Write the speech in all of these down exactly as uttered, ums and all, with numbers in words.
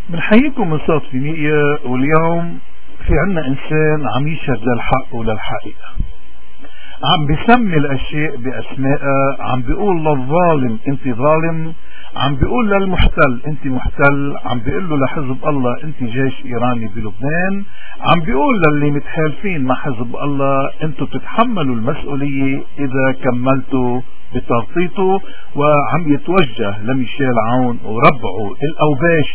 بنحييكم من صوت في مية. واليوم في عنا انسان عم يشهد للحق وللحقيقة، عم بيسمي الاشياء باسمائها، عم بيقول للظالم انت ظالم، عم بيقول للمحتل انت محتل، عم بيقول له لحزب الله انت جيش ايراني بلبنان، عم بيقول للي متحالفين مع حزب الله انتم تتحملوا المسؤولية اذا كملتوا بتغطيته، وعم يتوجه لميشيل عون وربعه الاوباش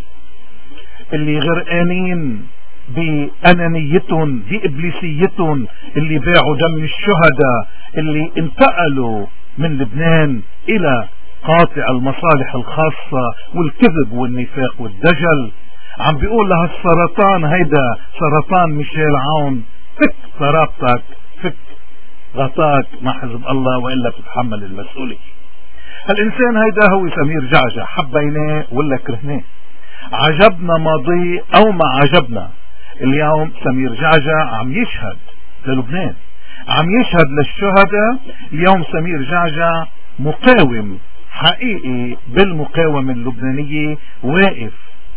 اللي غرقانين بأنانيتهم بإبليسيتهم، اللي باعوا دم الشهداء، اللي انتقلوا من لبنان إلى قاطع المصالح الخاصة والكذب والنفاق والدجل. عم بيقول لها السرطان هيدا سرطان ميشيل عون، فك ضربتك، فك غطاك مع حزب الله وإلا تتحمل المسؤولية. الإنسان هيدا هو سمير جعجع، حبيناه ولا كرهناه، عجبنا ماضي أو ما عجبنا، اليوم سمير جعجع عم يشهد للبنان، عم يشهد للشهداء. اليوم سمير جعجع مقاوم حقيقي بالمقاومة اللبنانية، واقف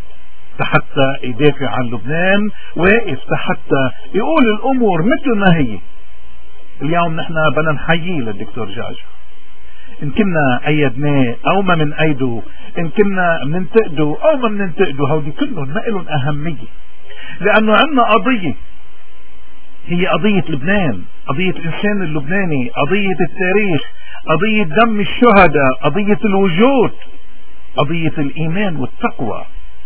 حتى يدافع عن لبنان، واقف حتى يقول الأمور مثل ما هي. اليوم نحن بدنا نحييه للدكتور جعجع، إن كنا أيدناه أو ما من أيده، إن كنا مننتقده أو ما مننتقده، هودي كلهم ما لهم أهمية، لأنه عندنا قضية هي قضية لبنان، قضية الإنسان اللبناني، قضية التاريخ، قضية دم الشهداء، قضية الوجود، قضية الإيمان والتقوى،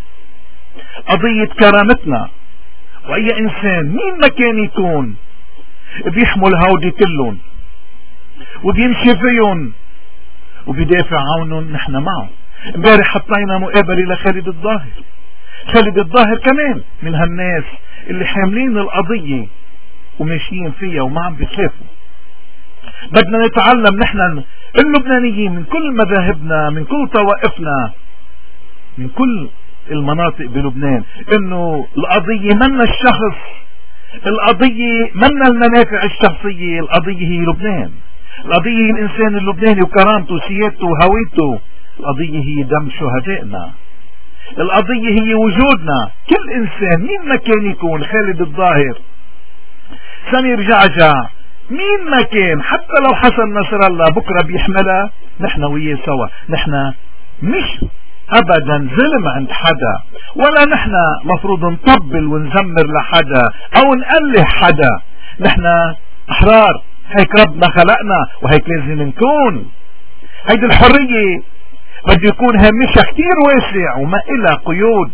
قضية كرامتنا. وأي إنسان مين ما كان يكون بيحمل هودي كلهم وبيمشي فيهم وبيدافع عنهم، نحن معه. امبارح حطينا مقابلة لخالد الظاهر، خالد الظاهر كمان من هالناس اللي حاملين القضية وماشيين فيها وما عم بيخافوا. بدنا نتعلم نحن اللبنانيين من كل مذاهبنا، من كل طوائفنا، من كل المناطق بلبنان، انه القضية منا الشخص، القضية منا المنافع الشخصية، القضية هي لبنان، القضية هي الإنسان اللبناني وكرامته وسيادته وهويته، القضية هي دم شهدائنا، القضية هي وجودنا. كل إنسان مين ما كان يكون، خالد الظاهر، سمير جعجع، مين ما كان، حتى لو حسن نصر الله بكرة بيحملها، نحن وياه سوا. نحن مش ابدا ظلم عند حدا، ولا نحن مفروض نطبل ونزمر لحدا او نقلح حدا. نحن احرار، هيك ربنا خلقنا وهيك لازم نكون. هيدي الحرية بده يكون هامشها كتير واسع وما إلها قيود.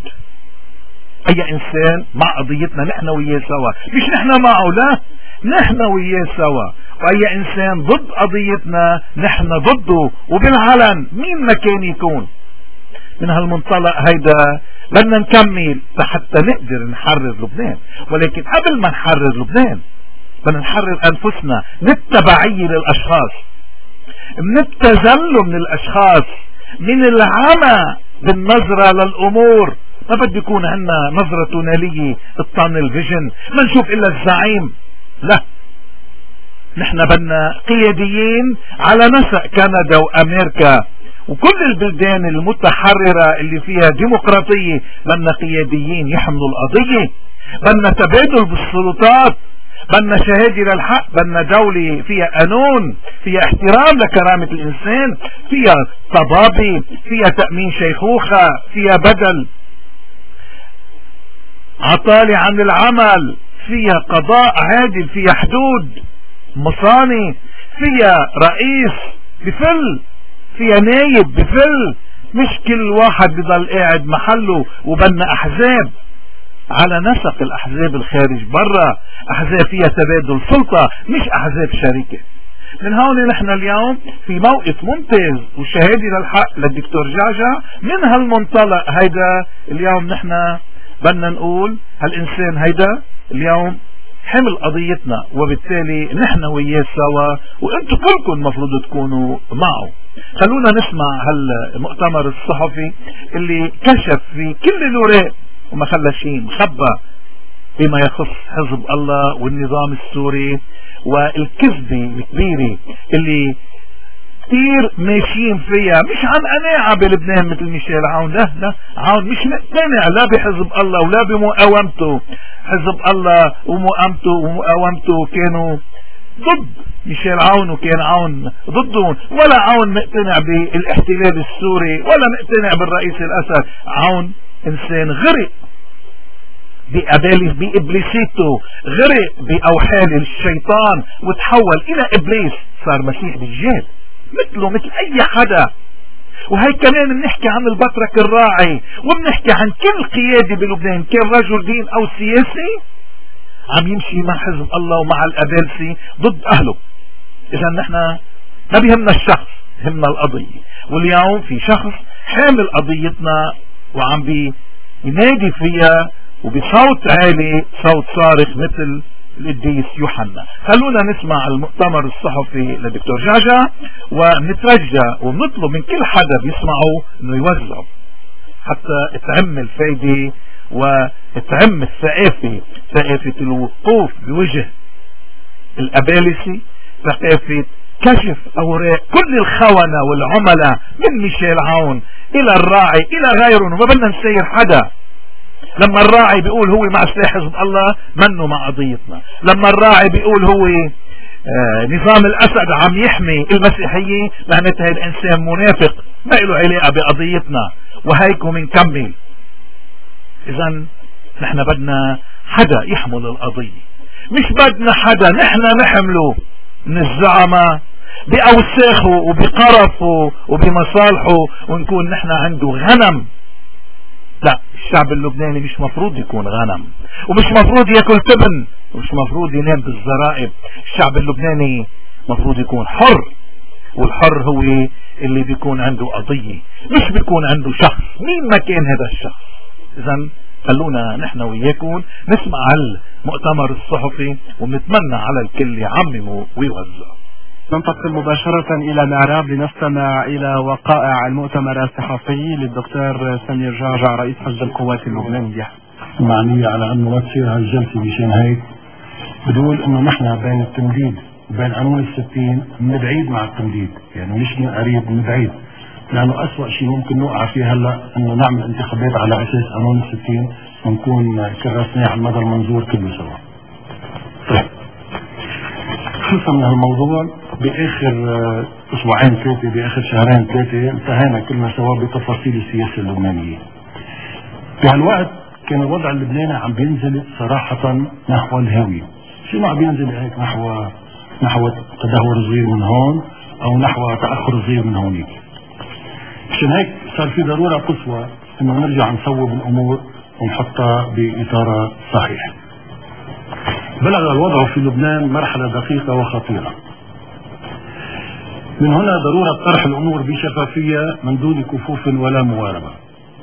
اي انسان مع قضيتنا نحن وياه سوا، مش نحن معه، لا نحن وياه سوا. واي انسان ضد قضيتنا نحن ضده وبالعلن مين ما كان يكون. من هالمنطلق هيدا بدنا نكمل حتى نقدر نحرر لبنان، ولكن قبل ما نحرر لبنان بدنا نحرر انفسنا من التبعية للاشخاص، من التزلم من الاشخاص، من العمى بالنظرة للامور. ما بده يكون عندنا نظرة تونالية التانل فيجن، ما نشوف الا الزعيم، لا، نحن بدنا قياديين على نسق كندا وامريكا وكل البلدان المتحررة اللي فيها ديمقراطية. بدنا قياديين يحملوا القضية، بدنا تبادل بالسلطات، بدنا شهادة للحق، بدنا دولة فيها قانون، فيها احترام لكرامة الإنسان، فيها طبابة، فيها تأمين شيخوخة، فيها بدل عطالة عن العمل، فيها قضاء عادل، فيها حدود مصاني، فيها رئيس بفل، فيها نايب بفل، مش كل واحد بضل قاعد محله. وبدنا احزاب على نسق الاحزاب الخارج برا، احزاب فيها تبادل سلطة، مش احزاب شركة. من هون نحن اليوم في موقف ممتاز وشهادة للحق للدكتور جعجع. من هالمنطلق هيدا اليوم نحن بدنا نقول هالانسان هيدا اليوم حمل قضيتنا، وبالتالي نحن وياه سوا، وانتم كلكم المفروض تكونوا معه. خلونا نسمع هالمؤتمر الصحفي اللي كشف في كل الوراق وما خلى شيء مخبى بما يخص حزب الله والنظام السوري والكذبة الكبيرة اللي كتير ماشيين فيها، مش عن قناعة بلبنان مثل ميشيل عون، لا لا، عون مش مقتنع لا بحزب الله ولا بمقاومته. حزب الله ومقاومته ومقاومته كانوا ضد ميشيل عون، وكان عون ضدهم، ولا عون مقتنع بالاحتلال السوري ولا مقتنع بالرئيس الأسد. عون إنسان غرق بأباليس بإبليسيته، غرق بأوحال الشيطان وتحول إلى إبليس، صار مسيح دجال مثله مثل أي حدا. وهي كمان بنحكي عن البطرك الراعي، وبنحكي عن كل قيادي بلبنان كان رجل دين أو سياسي عم يمشي مع حزب الله ومع الأبالسي ضد أهله. إذا نحن ما بيهمنا الشخص، همنا القضية. واليوم في شخص حامل قضيتنا وعم بينادي فيها وبصوت عالي، صوت صارخ مثل القديس يوحنا. خلونا نسمع المؤتمر الصحفي لدكتور جعجع، ونترجى ونطلب من كل حدا بيسمعه انه يوزعه حتى تعم الفايدة وتعم الثقافة، ثقافة الوقوف بوجه الأبالسي، ثقافة كشف أوراق كل الخونة والعملاء من ميشيل عون إلى الراعي إلى غيرهم، وما بدنا نسير حدا. لما الراعي بيقول هو مع سلاح حزب الله منه مع قضيتنا، لما الراعي بيقول هو آه نظام الأسد عم يحمي المسيحية، معناتها الإنسان منافق ما له علاقة بقضيتنا، وهيكم منكمل. إذن نحن بدنا حدا يحمل القضية، مش بدنا حدا نحن نحمله من الزعماء بأوساخه وبقرفه وبمصالحه ونكون نحن عنده غنم. لا، الشعب اللبناني مش مفروض يكون غنم، ومش مفروض ياكل تبن، ومش مفروض ينام بالزرائب. الشعب اللبناني مفروض يكون حر، والحر هو اللي بيكون عنده قضية، مش بيكون عنده شخص مين ما كان هذا الشخص. اذا خلونا نحن وياكم نسمع المؤتمر الصحفي، ونتمنى على الكل يعمموا ويوزعوا. ننتقل مباشرة إلى معراب لنستمع إلى وقائع المؤتمر الصحفي للدكتور سمير جعجع رئيس حزب القوات اللبنانية. معنية على أنه ما تصير هالجلسة، مشان هيك بدول أنه نحن بين التمديد وبين قانون الستين من بعيد مع التمديد، يعني مش من قريب، من بعيد، لأنه أسوأ شيء ممكن نوقع فيه هلا أنه نعمل انتخابات على أساس قانون الستين ونكون كرسناه على المدى المنظور كله سوا. طيب، خلصنا من هالموضوع. بآخر أسبوعين ثلاثة، بآخر شهرين ثلاثة انتهينا كلنا سوا بتفاصيل السياسة اللبنانية. بهالوقت كان الوضع اللبناني عم بينزل صراحة نحو الهاوية. شو عم بينزل هيك نحو نحو تدهور صغير من هون أو نحو تأخر صغير من هونيك. عشان هيك صار في ضرورة قصوى إنه نرجع نصوب الأمور ونحطها بإطارها صحيح. بلغ الوضع في لبنان مرحلة دقيقة وخطيرة. من هنا ضرورة طرح الأمور بشفافية من دون كفوف ولا مواربة.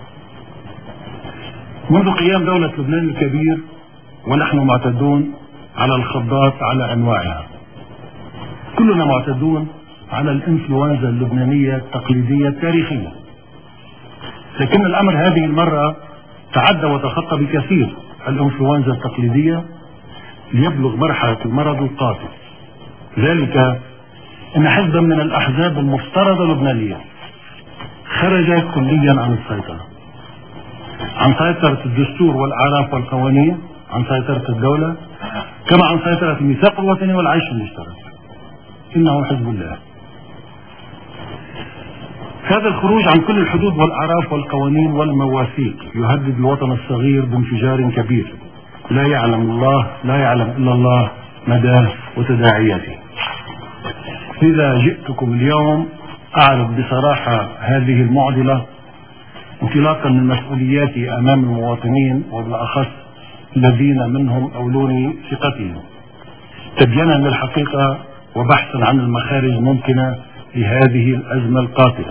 منذ قيام دولة لبنان الكبير ونحن معتدون على الخضات على أنواعها. كلنا معتدون على الإنفلونزا اللبنانية التقليدية التاريخية، لكن الأمر هذه المرة تعدى وتخطى بكثير الإنفلونزا التقليدية ليبلغ مرحلة المرض القاتل. ذلك إن حزبا من الأحزاب المفترضة اللبنانية خرج كليا عن السيطرة، عن سيطرة الدستور والأعراف والقوانين، عن سيطرة الدولة، كما عن سيطرة الميثاق الوطني والعيش المشترك. إنه حزب الله. هذا الخروج عن كل الحدود والأعراف والقوانين والمواثيق يهدد الوطن الصغير بانفجار كبير لا يعلم الله لا يعلم إلا الله مداه وتداعياته. لذا جئتكم اليوم أعرض بصراحة هذه المعضلة انطلاقا من مسؤولياتي أمام المواطنين وبالأخص الذين منهم أولوني ثقتهم، تبيانا للحقيقة وبحثا عن المخارج الممكنة لهذه الأزمة القاتلة.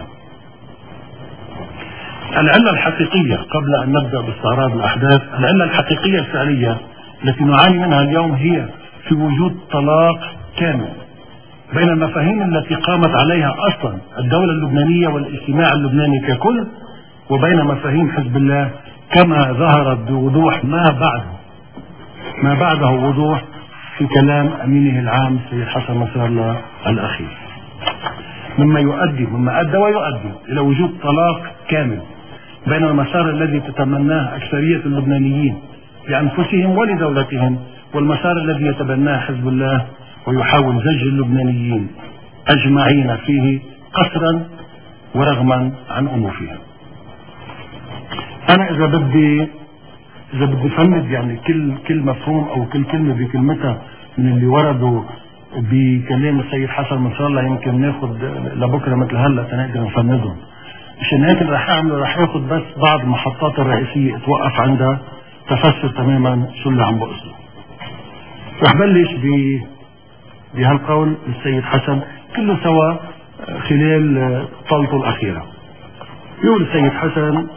العلة الحقيقية قبل أن نبدأ باستعراض الأحداث، العلة الحقيقية الفعلية التي نعاني منها اليوم هي في وجود طلاق كامل بين المفاهيم التي قامت عليها أصلا الدولة اللبنانية والاجتماع اللبناني ككل، وبين مفاهيم حزب الله كما ظهرت بوضوح ما بعده ما بعده وضوح في كلام أمينه العام سيد حسن نصر الله الأخير. مما يؤدي مما أدى ويؤدي إلى وجود طلاق كامل بين المسار الذي تتمناه أكثرية اللبنانيين لأنفسهم ولدولتهم والمسار الذي يتبناه حزب الله ويحاول زج اللبنانيين أجمعين فيه قسرا ورغما عن أنوفهم. أنا إذا بدي إذا بدي فند يعني كل كل مفهوم أو كل كلمة بكلمتها من اللي وردوا بكلام السيد حسن من شاء الله يمكن ناخد لبكره مثل هلا تنقدر نفندهم. مشان هيك اللي رح اعمله رح اخد بس بعض المحطات الرئيسيه اتوقف عندها تفسر تماما شو اللي عم بقصده. رح بلش ب بهالقول السيد حسن كله سوا خلال طلته الاخيره. يقول السيد حسن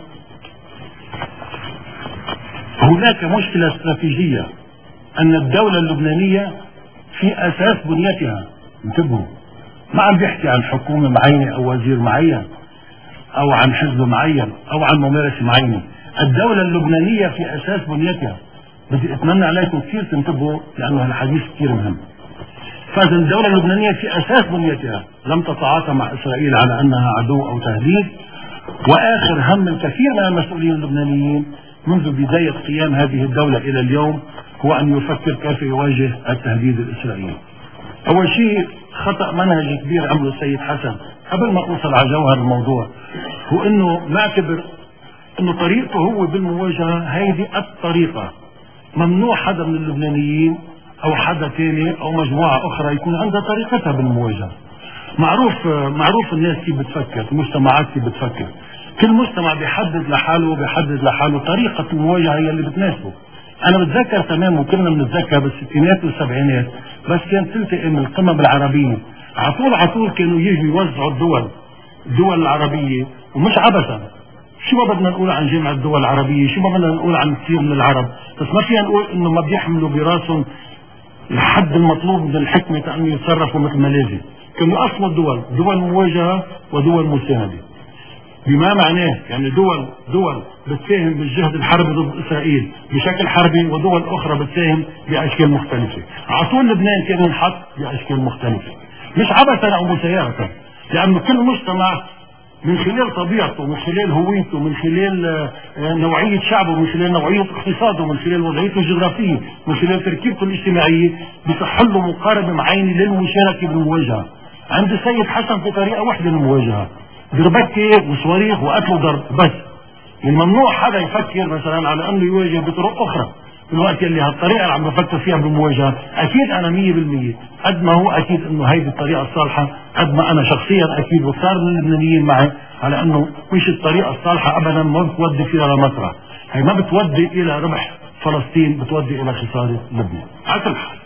هناك مشكله استراتيجيه ان الدوله اللبنانيه في اساس بنيتها. انتبهوا، ما عم بيحكي عن حكومه معينه او وزير معين او عن حزب معين او عن ممارسه معينه. الدوله اللبنانيه في اساس بنيتها. بدي اتمنى عليكم كثير تنتبهوا لانه هالحديث كثير مهم. فاذا الدوله اللبنانيه في اساس بنيتها لم تتعاطى مع اسرائيل على انها عدو او تهديد. واخر هم الكثير من المسؤولين اللبنانيين منذ بدايه قيام هذه الدوله الى اليوم هو أن يفكر كيف يواجه التهديد الإسرائيلي. أول شيء خطأ منهجي كبير عمله السيد حسن قبل ما أوصل على جوهر الموضوع هو أنه معتبر أنه طريقته هو بالمواجهة هذه الطريقة. ممنوع حدا من اللبنانيين أو حدا ثاني أو مجموعة أخرى يكون عندها طريقتها بالمواجهة. معروف معروف الناس كيف بتفكر، المجتمعات كيف بتفكر. كل مجتمع بيحدد لحاله بيحدد لحاله طريقة المواجهة هي اللي بتناسبه. أنا بتذكر تمام وكلنا بنتذكر بالستينات والسبعينات بس كانت تلتقي من القمم العربية على طول على طول كانوا يجوا يوزعوا الدول الدول العربية ومش عبثا. شو ما بدنا نقول عن جامعة الدول العربية، شو ما بدنا نقول عن كثير من العرب، بس ما فينا نقول إنه ما بيحملوا براسهم الحد المطلوب من الحكمة أن يتصرفوا مثل ما لازم. كانوا يقسموا الدول دول مواجهة ودول مساندة. بما معناه يعني دول دول بتساهم بالجهد الحربي ضد اسرائيل بشكل حربي ودول اخرى بتساهم باشكال مختلفه. على طول لبنان كان ينحط باشكال مختلفه مش عبثا او مسايره، لانه كل مجتمع من خلال طبيعته من خلال هويته من خلال نوعيه شعبه من خلال نوعيه اقتصاده من خلال وضعيته الجغرافيه من خلال تركيبته الاجتماعيه بتصح له مقاربه معينه للمشاركه بالمواجهه. عند السيد حسن في طريقه واحده للمواجهه بربكة وصواريخ وقتل وضرب بس. يعني ممنوع حدا يفكر مثلا على انه يواجه بطرق اخرى. الوقت اللي هالطريقه اللي عم بفكر فيها بالمواجهه اكيد انا مية بالمية قد ما هو اكيد انه هيدي الطريقه الصالحه قد ما انا شخصيا اكيد وكثار من اللبنانيين معي على انه مش الطريقه الصالحه ابدا ما بتودي فيها لمطرح. هي ما بتودي الى ربح فلسطين بتودي الى خساره لبنان على كل حال.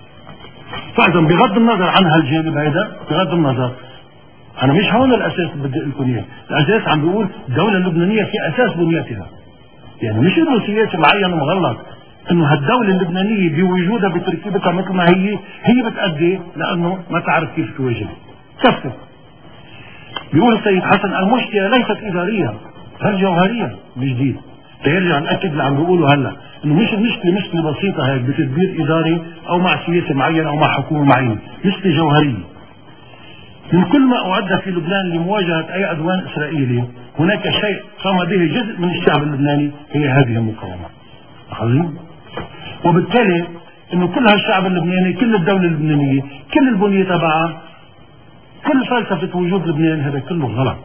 فاذا بغض النظر عن هالجانب هيدا بغض النظر أنا مش هون الأساس بدي أقول لكم إياه، الأساس عم بيقول الدولة اللبنانية في أساس بنيتها. يعني مش إنه سياسة معينة ومغلط، إنه هالدولة اللبنانية بوجودها بتركيبتها مثل ما هي هي بتأدي لأنه ما تعرف كيف تواجه. كفت. بيقول السيد حسن المشكلة ليست إدارية بل جوهرية بجديد. تيرجع نأكد اللي عم بيقولوا هلا إنه مش المشكلة مشكلة بسيطة هيك بتدبير إداري أو مع سياسة معينة أو مع حكومة معينة، مشكلة جوهرية. من كل ما أعد في لبنان لمواجهة أي عدوان إسرائيلي هناك شيء قام به جزء من الشعب اللبناني هي هذه المقاومة. عظيم. وبالتالي إنه كل هالشعب اللبناني كل الدولة اللبنانية كل البنية تبعها كل فلسفة وجود لبنان هذا كله غلط.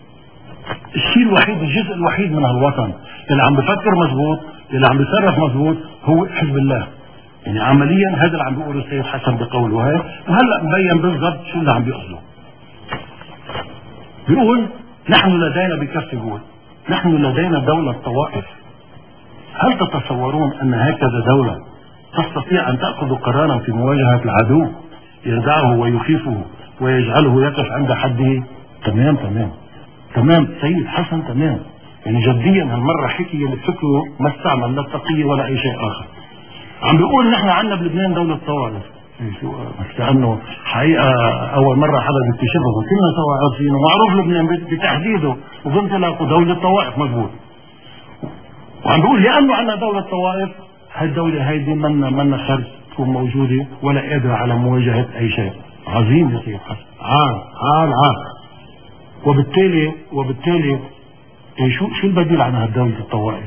الشيء الوحيد الجزء الوحيد من هالوطن اللي عم بفكر مزبوط اللي عم بيتصرف مزبوط هو حزب الله. يعني عمليا هذا اللي عم بيقوله السيد حسن بقوله هاي وهلا مبين بالضبط شو اللي عم بيقصده. بيقول نحن لدينا بكف يقول نحن لدينا دولة طوائف. هل تتصورون أن هكذا دولة تستطيع أن تأخذ قرارا في مواجهة العدو يردعه ويخيفه ويجعله يقف عند حده؟ تمام تمام تمام سيد حسن تمام. يعني جديا هالمرة حكي اللي فكره ما استعمل لا التقية ولا أي شيء آخر. عم بيقول نحن عندنا بلبنان دولة طوائف. كأنه حقيقة أول مرة حدا بيكتشفه كلنا سوا عارفينه معروف لبنان بتحديده وبانطلاقه دولة طوائف مضبوط. وعم بيقول لأنه عندنا دولة طوائف هالدولة هيدي منا منا خرج تكون موجودة ولا قادرة على مواجهة أي شيء. عظيم يا سيد حسن. عال عال عال وبالتالي وبالتالي شو شو البديل عن هالدولة الطوائف؟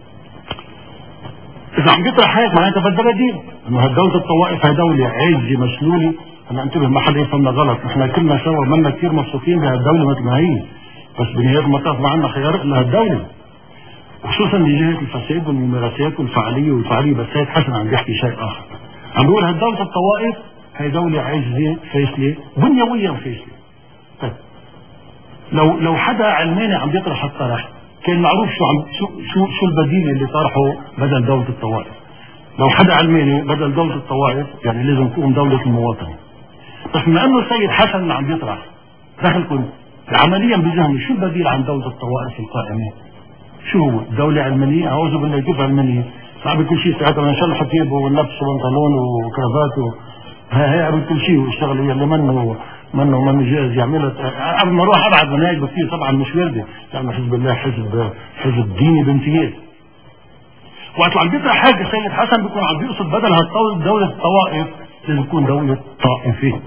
إذا عم بيطرح هيك معناتها بدها بديل، إنه هالدولة الطوائف هي دولة عاجزة مشلولة. أنا انتبه ما حدا يفهمنا غلط، نحن كلنا سوا منا كثير مبسوطين بهالدولة مثل ما هي، بس بنهاية المطاف ما عندنا خيار إلا هالدولة، وخصوصا بجهة الفساد والممارسات والفعالية والفعالية. بس سيد حسن عم بيحكي شيء آخر، عم بيقول هالدولة الطوائف هي دولة عاجزة فاشلة بنيويا فاشلة. طيب لو لو حدا علماني عم بيطرح الطرح كان معروف شو عم شو شو, شو البديل اللي طرحه بدل دولة الطوائف. لو حدا علماني بدل دولة الطوائف يعني لازم تكون دولة المواطن. بس بما انه السيد حسن عم بيطرح دخلكم عمليا بذهني شو البديل عن دولة الطوائف القائمة؟ شو هو؟ دولة علمانية؟ اعوذ بالله كيف علمانية؟ صعب كل شيء ساعتها نشلح ثيابه ونلبس بنطلون وكرافات هاي عمل كل شيء واشتغل هي اللي منه منه منه جاهز يعملها. قبل ما اروح ابعد من هيك بكثير طبعا مش وارده، لانه حزب الله حزب حزب ديني بامتياز. وقت عم بيطرح هيك السيد حسن بيكون عم بيقصد بدل هالدولة دولة الطوائف لازم تكون دولة طائفية.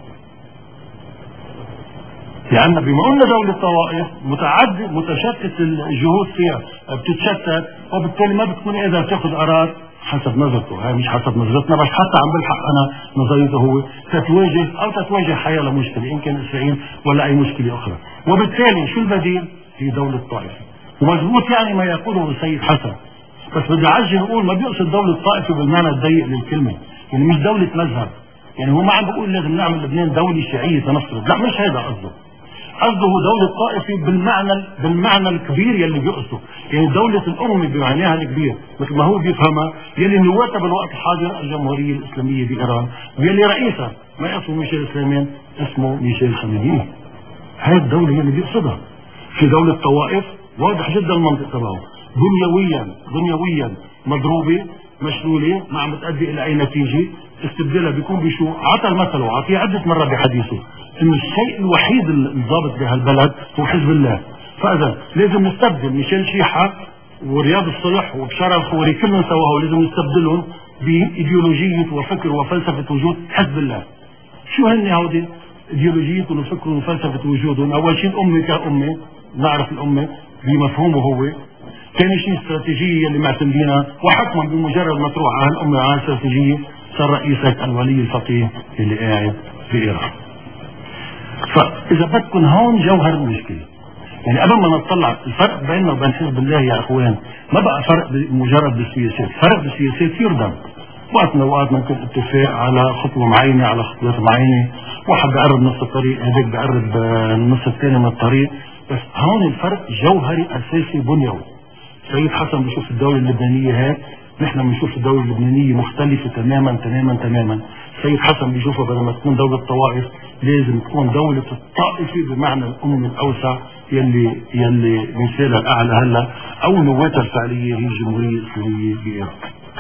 لأن بما قلنا دولة طوائف متعدد متشتت الجهود فيها بتتشتت، وبالتالي ما بتكون قادرة تاخذ قرار حسب نظرته. هاي مش حسب نظرتنا، بس حتى عم بلحق انا نظريته هو تتواجه او تتواجه حياه لمشكله ان كان اسرائيل ولا اي مشكله اخرى. وبالتالي شو البديل؟ هي دوله طائفه. ومضبوط يعني ما يقوله السيد حسن، بس بدي اعجل اقول ما بيقصد دوله طائفه بالمعنى الضيق للكلمه، يعني مش دوله مذهب. يعني هو ما عم بيقول لازم نعمل لبنان دوله شيعيه تنفرض، لا مش هذا قصده. قصده دولة طائفة بالمعنى بالمعنى الكبير يلي بيقصده، يعني دولة الأمة بمعناها الكبير مثل ما هو بيفهمها، يلي نواتها بالوقت الحاضر الجمهورية الإسلامية بإيران، ويلي رئيسها ما اسمه ميشيل سليمان، اسمه ميشيل خامنئي. هاي الدولة يلي بيقصدها. في دولة طوائف واضح جدا المنطق تبعه، دنيويا دنيويا مضروبة مشلولة ما عم بتأدي إلى أي نتيجة. استبدالها بيكون بشو؟ عطى المثل وعطيه عدة مرات بحديثه انه الشيء الوحيد الضابط بهالبلد هو حزب الله. فاذا لازم نستبدل ميشيل شيحة ورياض الصلح وبشار الخوري كلهم سوا، ولازم نستبدلهم بايديولوجية وفكر وفلسفة وجود حزب الله. شو هن هودي؟ ايديولوجية وفكر وفلسفة وجودهم. اول شيء الامة كأمة، نعرف الامة بمفهومه هو. ثاني شيء استراتيجية اللي معتمدينها، وحكما بمجرد ما تروح على الامة على استراتيجية صار رئيسك الولي الفقيه اللي قاعد في ايران. فاذا بدكم هون جوهر المشكله، يعني قبل ما نطلع الفرق بيننا وبين حزب الله يا اخوان ما بقى فرق مجرد بالسياسات، فرق بالسياسات يردم. وقت من الاوقات ممكن اتفاق على خطوه معينه على خطوات معينه، واحد بقرب نص الطريق هذاك بقرب النص الثاني من الطريق، بس هون الفرق جوهري اساسي بنيوي. سيد حسن بشوف الدوله اللبنانيه هيك، نحن بنشوف الدولة اللبنانية مختلفة تماما تماما تماما. سيد حسن بيشوفها بدل ما تكون دولة طوائف لازم تكون دولة الطائفة بمعنى الأمم الأوسع يلي يلي مثالها الأعلى هلا أو نواتها الفعلية هي الجمهورية الإسلامية بإيران.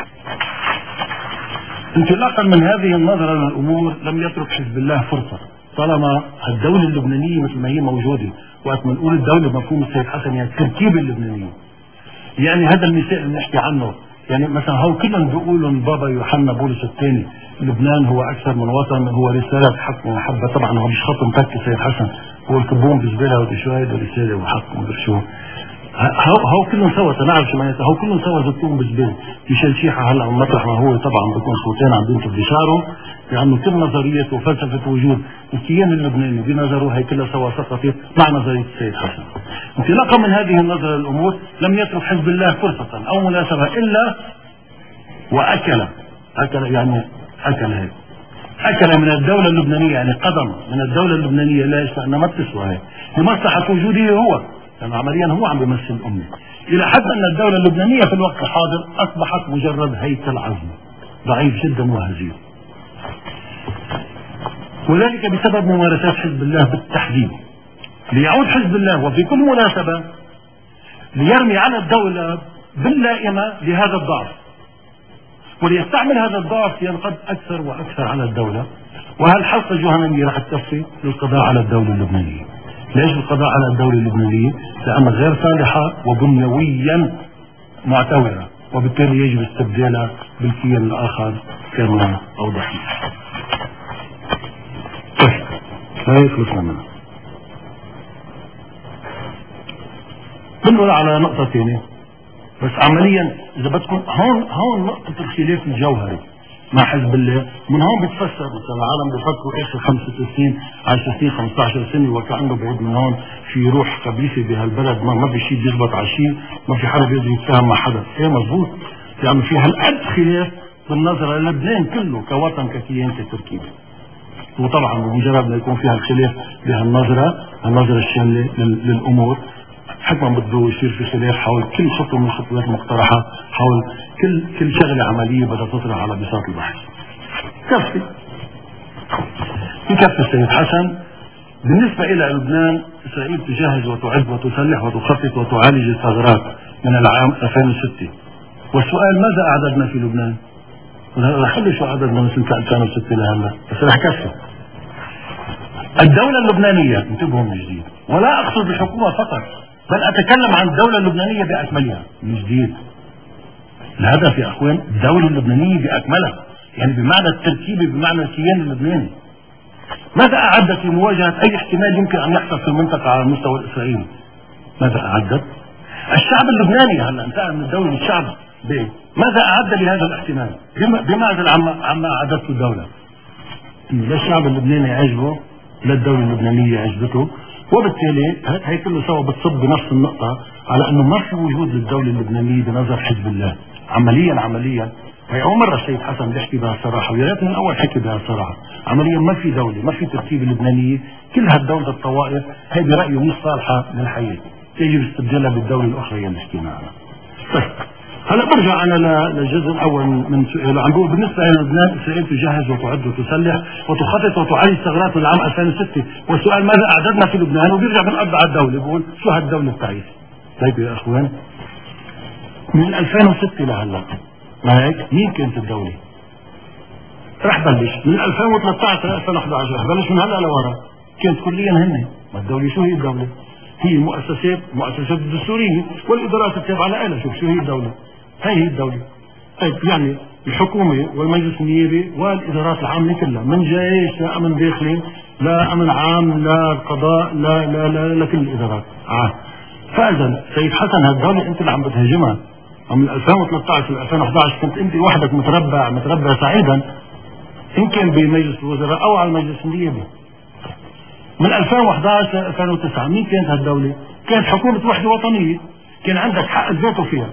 انطلاقا من هذه النظرة للأمور لم يترك حزب الله فرصة، طالما الدولة اللبنانية مثل ما هي موجودة. وقت ما نقول الدولة بمفهوم السيد حسن يعني التركيبة اللبنانية، يعني هذا المثال اللي نحكي عنه. يعني مثلا هو كلهم بيقولوا بابا يوحنا بولس الثاني لبنان هو اكثر من وطن، هو رساله حق ومحبه. طبعا هو مش خط مفك سيد حسن، هو الكبون بزباله ودي شو هيدا رساله وحق ومدري شو. هو هو كلهم سوا تنعرف شو معناتها، هو كلهم سوا زيتون بزباله. ميشيل شيحة هلا مطرح ما هو طبعا بيكون صوتين عم بينتوا بشاره، لانه يعني كل نظريته وفلسفه وجود الكيان اللبناني بنظره هي كلها سوا سقطت مع نظريه السيد حسن. انطلاقا من هذه النظره للامور لم يترك حزب الله فرصه او مناسبه الا واكل اكل يعني اكل هيك اكل من الدوله اللبنانيه، يعني قدم من الدوله اللبنانيه. ليش؟ لانها ما بتسوى هيك لمصلحه وجوده هو، يعني عمليا هو عم بيمثل الامه. الى حد ان الدوله اللبنانيه في الوقت الحاضر اصبحت مجرد هيكل عظمي ضعيف جدا وهزيل، وذلك بسبب ممارسات حزب الله بالتحديد. ليعود حزب الله وفي كل مناسبة ليرمي على الدولة باللائمة لهذا الضعف، وليستعمل هذا الضعف ينقض أكثر وأكثر على الدولة. وهالحلقة جهنمية رح تكفي للقضاء على الدولة اللبنانية. ليش القضاء على الدولة اللبنانية؟ لأنها غير صالحة وبنيويا معتورة، وبالتالي يجب استبدالها بالكيان الآخر كما أوضحنا. طيب هاي خلصنا منها. بنقول على نقطة ثانية بس عمليا اذا بدكم هون هون نقطة الخلاف الجوهري مع حزب الله. من هون بتفسر مثلا العالم بفكروا اخر خمسة سنين عشر سنين خمسة عشر سنة وكأنه بعيد من هون في روح خبيثة بهالبلد، ما ما في شيء بيزبط على شيء، ما في حدا بيقدر يتفاهم مع حدا. ايه مزبوط، يعني في هالقد خلاف بالنظرة للبنان كله كوطن ككيان كتركيبة. وطبعا بمجرد ما يكون فيها الخلاف بهالنظرة النظرة الشاملة للأمور حتما بده يصير في خلاف حول كل خطوة من الخطوات المقترحة، حول كل كل شغلة عملية بدها تطرح على بساط البحث. كفي بكفي السيد حسن. بالنسبة إلى لبنان، إسرائيل تجهز وتعد وتسلح وتخطط وتعالج الثغرات من العام ألفين وستة. والسؤال ماذا أعددنا في لبنان؟ رح أقول شو عددنا من سنة ألفين وستة لهلا، بس رح كفي. الدولة اللبنانية، انتبهوا من جديد، ولا أقصد الحكومة فقط، بل أتكلم عن الدولة اللبنانية بأكملها من جديد. الهدف يا أخوان الدولة اللبنانية بأكملها، يعني بمعنى التركيبة، بمعنى الكيان اللبناني. ماذا أعدت لمواجهة أي احتمال يمكن أن يحصل في المنطقة على المستوى الإسرائيلي؟ ماذا أعدت؟ الشعب اللبناني هلا انتهى من الدولة الشعب بيه. ماذا أعد لهذا الاحتمال؟ بمعزل عما عما أعدته الدولة. لا الشعب اللبناني عجبه لا الدولة اللبنانية عجبته، وبالتالي هي كله سوا بتصب بنفس النقطة على انه ما في وجود للدولة اللبنانية بنظر حزب الله. عمليا عمليا هي اول مرة السيد حسن بيحكي بها الصراحة، ويا ريت من اول حكي بها الصراحة. عمليا ما في دولة، ما في تركيبة لبنانية، كل هالدولة الطوائف هي برأيه مش صالحة للحياة، يجب استبدالها بالدولة الاخرى اللي حكينا عنها. طيب هلا برجع انا للجزء الاول من سؤاله، عم بقول بالنسبه للبنان اسرائيل تجهز وتعد وتسلح وتخطط وتعالج ثغرات العام ألفين وستة، والسؤال ماذا اعددنا في لبنان؟ وبيرجع بنقضي على الدوله، بقول شو هالدوله بتاعتي. طيب يا اخوان، من ألفين وستة لهلا ما هيك مين كانت الدوله؟ رح بلش من ألفين وثلاثة عشر ل ألفين وأحد عشر، رح بلش من هلا لورا. كانت كليا هن، ما الدوله شو هي الدوله؟ هي مؤسسات مؤسسات الدستوريه والادارات التابعه لها. شوف شو هي الدوله؟ هي هي الدولة. طيب يعني الحكومة والمجلس النيابي والإدارات العامة كلها، من جيش لا أمن داخلي لا أمن عام لا قضاء لا لا لا, لا كل الإدارات. آه. فإذا سيد حسن هالدولة أنت اللي عم بتهاجمها. من ألفين وثلاثة عشر ل ألفين وأحد عشر كنت أنت وحدك متربع متربع سعيدا إن كان بمجلس الوزراء أو على المجلس النيابي. من ألفين وأحد عشر ل ألفين وتسعة مين كانت هالدولة؟ كانت حكومة وحدة وطنية، كان عندك حق الفيتو فيها.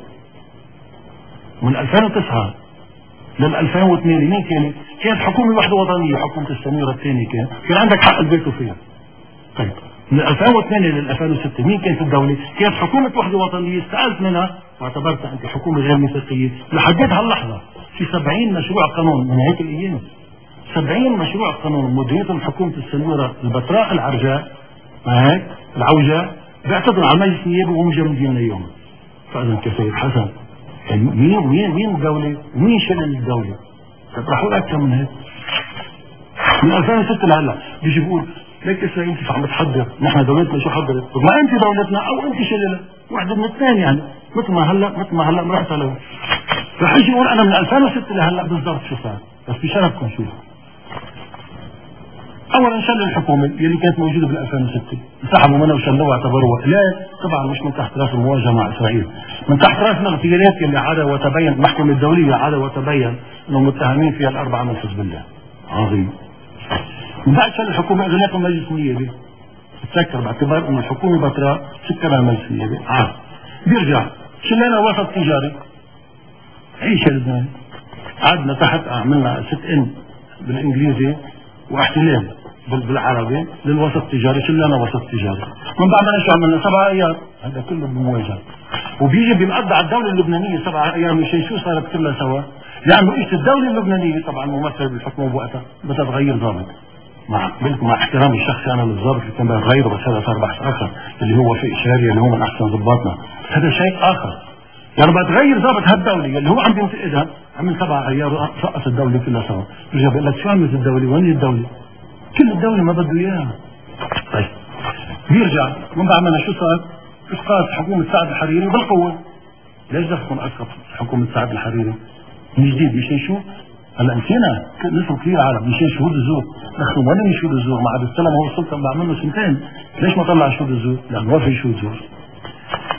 من ألفين وتسعة لل ألفين وثمانية مين كانت؟ كانت حكومة وحدة وطنية، حكومة السميرة الثانية كان كان عندك حق الفيتو فيها. طيب من ألفين وثمانية لل ألفين وستة مين كانت الدولة؟ كانت حكومة وحدة وطنية، استقلت منها واعتبرتها أنت حكومة غير ميثاقية. لحد هاللحظة في سبعين مشروع قانون من هيك الأيام، سبعين مشروع قانون مديريتهم حكومة السميرة البتراء العرجاء ما هيك العوجاء بيعتبروا على المجلس النيابي ومجمدين اليوم. فإذا كسيد حسن مين مين مين الدولة؟ مين شلل الدولة؟ طيب راح اقول اكثر من هيك. من ألفين وستة لهلا بيجي بيقول ليك اسرائيل كيف عم بتحضر، نحن دولتنا شو حضرت؟ طب ما انت دولتنا او انت شللها، واحدة من الاثنين يعني، مثل ما هلا مثل ما هلا مرحت له. رح يجي يقول انا من ألفين وستة لهلا بالضبط شو صار، بس بشرفكم شو. اولا شل الحكومه اللي كانت موجوده بال ألفين وستة، انسحبوا منها وشلوها اعتبروها لا طبعا مش من تحت راس المواجهه مع اسرائيل، من تحت راس الاغتيالات اللي عاد وتبين المحكمه الدوليه عاد وتبين انهم متهمين فيها الاربعه من حزب الله. عظيم. من بعد شل الحكومه اغنيتهم المجلس النيابي، تتذكر باعتبار انه الحكومه بتراء سكرها المجلس النيابي. عاد بيرجع شلنا وسط تجاري. عيش لبنان. عدنا تحت عملنا ست ان بالانجليزي واحتلال بالعربي للوسط التجاري، شلنا وسط تجاري. من بعد ما شو عملنا سبع ايام، هذا كله بمواجهه. وبيجي بينقضي على الدوله اللبنانيه سبع ايام، مشان شو صارت كلها سوا؟ لانه ايش الدوله اللبنانيه طبعا ممثل بالحكومه بوقتها بدها تغير ضابط. مع مع احترامي الشخصي انا للضابط اللي كان بغيره، بس هذا صار بحث اخر اللي هو في اشاري اللي هو من احسن ضباطنا، هذا شيء اخر. يعني بتغير ضابط هالدولة اللي هو عم بينتقدها، عمل سبع ايام سقط الدولة كلها سوا، بيرجع بيقول لك شو عملت الدولة؟ وين الدولة؟ كل الدولة ما بده اياها. طيب بيرجع من بعد ما شو صار؟ اسقاط حكومة سعد الحريري بالقوة. ليش بدكم اسقط حكومة سعد الحريري؟ من جديد مشان شو؟ هلا نسينا نسوا كثير عالم مشان شهود الزور، نحن وين من شهود الزور؟ ما عاد استلم هو السلطة بعد منه سنتين، ليش ما طلع شهود الزور؟ لأنه ما في شهود زور.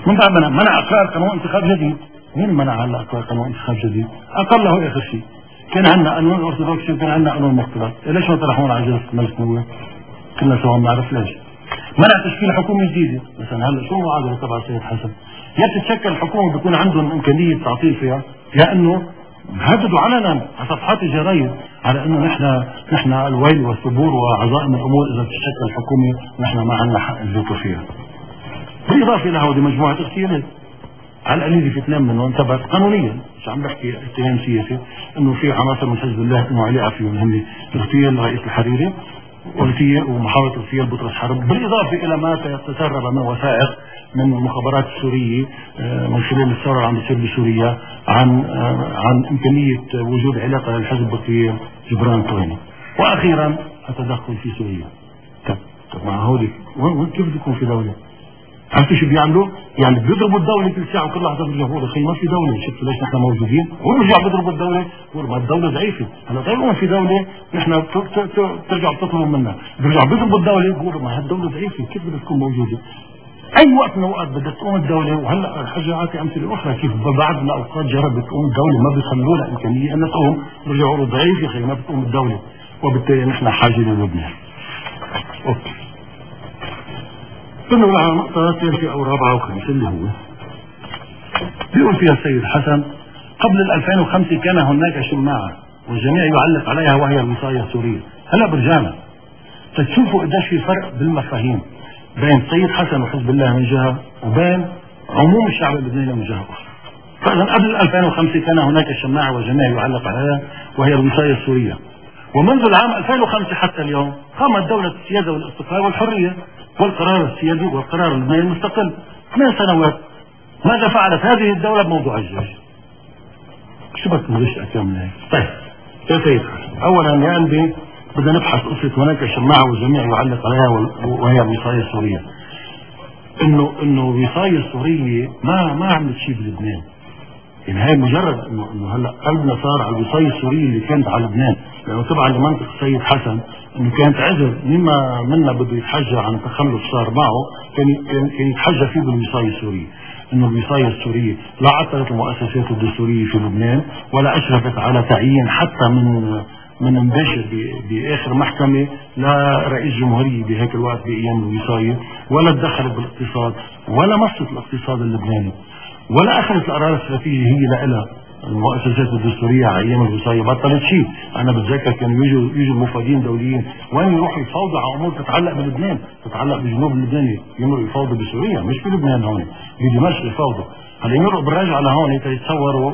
من بعد منع, منع اقرار قانون انتخاب جديد. مين منع هلا اقرار قانون انتخاب جديد؟ اقله اخر شيء كان عندنا قانون ارثوذكسي وكان عندنا قانون مختلط. ليش ما طرحونا على جلسه المجلس النووي؟ كنا سوا بنعرف ليش. منع تشكيل حكومه جديده. مثلا هلا شو المعادله تبع السيد حسن؟ يا تتشكل الحكومه بيكون عندهم امكانيه تعطيل فيها، يا انه هددوا علنا على صفحات الجرايد على انه نحن نحن الويل والثبور وعظائم الامور اذا تتشكل الحكومه نحن ما عندنا حق الفيتو فيها. بالاضافه الى هذه مجموعه اغتيالات على القليل في اثنين منهم ثبت قانونيا، مش عم بحكي اتهام سياسي، انه في عناصر من حزب الله انه عليها فيهم هم اغتيال رئيس الحريري واغتيال ومحاوله اغتيال بطرس حرب، بالاضافه الى ما تسرب من وثائق من المخابرات السوريه من خلال الثوره اللي عم بتصير بسوريا عن عن امكانيه وجود علاقه للحزب بقية جبران طويني. واخيرا التدخل في سوريا. طب طب مع هولي وين كيف بده يكون في دوله؟ عرفتوا شو بيعملوا؟ يعني بيضربوا الدوله كل ساعه وكل لحظه بيرجعوا اخي ما في دوله، شفتوا ليش نحن موجودين؟ ورجعوا بيضربوا الدوله، ما الدوله ضعيفه، هلا طيب في دوله نحن ترجعوا بتطلبوا منا، بيرجعوا بيضربوا الدوله بيقولوا ما هالدوله ضعيفه كيف بدها تكون موجوده؟ اي وقت من الاوقات بدها تقوم الدوله، وهلا الحاجه اعطي امثله اخرى كيف بعد الاوقات جربت تقوم الدوله ما بيخلوا لها امكانيه ان تقوم، بيرجعوا يقولوا ضعيف يا اخي ما بتقوم الدوله، وبالتالي نحن حاجه للبنان. اوكي. كنا على نقطة ثالثة أو رابعة وخمسة اللي هو بيقول فيها السيد حسن قبل ال ألفين وخمسة كان هناك شماعة والجميع يعلق عليها وهي الوصاية السورية. هلا برجعنا تشوفوا قديش في فرق بالمفاهيم بين السيد حسن وحزب الله من جهة وبين عموم الشعب اللبناني من جهة أخرى. فإذا قبل ألفين وخمسة كان هناك شماعة والجميع يعلق عليها وهي الوصاية السورية، ومنذ العام ألفين وخمسة حتى اليوم قامت دولة السيادة والاستقلال والحرية والقرار السيادي والقرار اللبناني المستقل. ثمان سنوات ماذا فعلت هذه الدولة بموضوع الجيش؟ شو بدك نغش أكمل هيك؟ طيب يا سيد حسن، أولا يا قلبي بدنا نبحث قصة هناك شماعة والجميع يعلق عليها وهي الوصاية السورية. إنه إنه الوصاية السورية ما ما عملت شيء بلبنان. يعني هاي مجرد إنه إنه هلا قلبنا صار على الوصاية السورية اللي كانت على لبنان، لأنه طبعا لمنطق السيد حسن انه كانت عذر مما منا بده يتحجى عن تخلف صار معه كان كان يتحجى فيه بالوصايه السوريه، انه الوصايه السوريه لا عطلت المؤسسات الدستوريه في لبنان ولا اشرفت على تعيين حتى من من مباشر باخر محكمه لرئيس جمهوريه بهيك الوقت بايام الوصايه، ولا تدخلت بالاقتصاد ولا مست الاقتصاد اللبناني ولا اخذت القرار الاستراتيجي هي لها. المؤسسات الدستورية على أيام الوصاية بطلت شيء. أنا بتذكر كانوا يجوا يجوا مفادين دوليين وين يروحوا يفاوضوا على أمور تتعلق بلبنان، تتعلق بالجنوب اللبناني، يمروا يفاوضوا بسوريا مش بلبنان هون، بدمشق يفاوضوا. هلا يمروا بالراجع لهون يتصوروا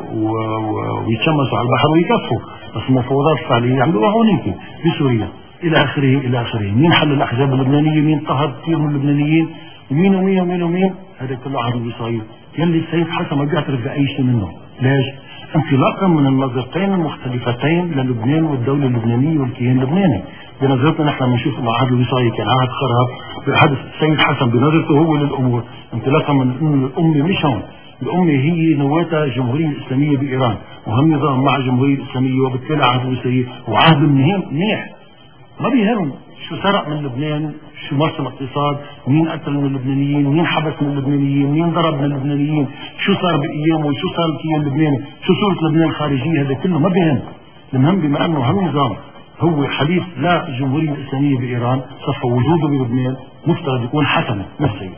ويتشمسوا على البحر ويكفوا، بس المفاوضات الفعلية يعملوها هونيك بسوريا إلى آخره إلى آخره. مين حل الأحزاب اللبنانية؟ مين قهر كثير من اللبنانيين؟ ومين ومين ومين ومين؟ هذا كله عهد الوصاية يلي السيد حسن ما بيعترف بأي شيء منه. ليش؟ انطلاقا من النظرتين المختلفتين للبنان والدولة اللبنانية والكيان اللبناني. بنظرتنا نحن بنشوف انه عهد الوصاية كان عهد خراب، بعهد السيد حسن بنظرته هو للامور انطلاقا من انه الامة مش هون، الامة هي نواة الجمهورية الاسلامية بايران وهم نظام مع الجمهورية الاسلامية، وبالتالي عهد الوصاية وعهد منيح ما بيهم شو سرق من لبنان، شو مارس الاقتصاد، مين قتل من اللبنانيين، مين حبس من اللبنانيين، مين ضرب من اللبنانيين، شو صار بايامه، شو صار الكيان اللبناني، شو صورة لبنان الخارجية، هذا كله ما بيهم. المهم بما انه هالنظام هو حليف للجمهورية الاسلامية بايران صفى وجوده بلبنان مفترض يكون حسنا مش سيء.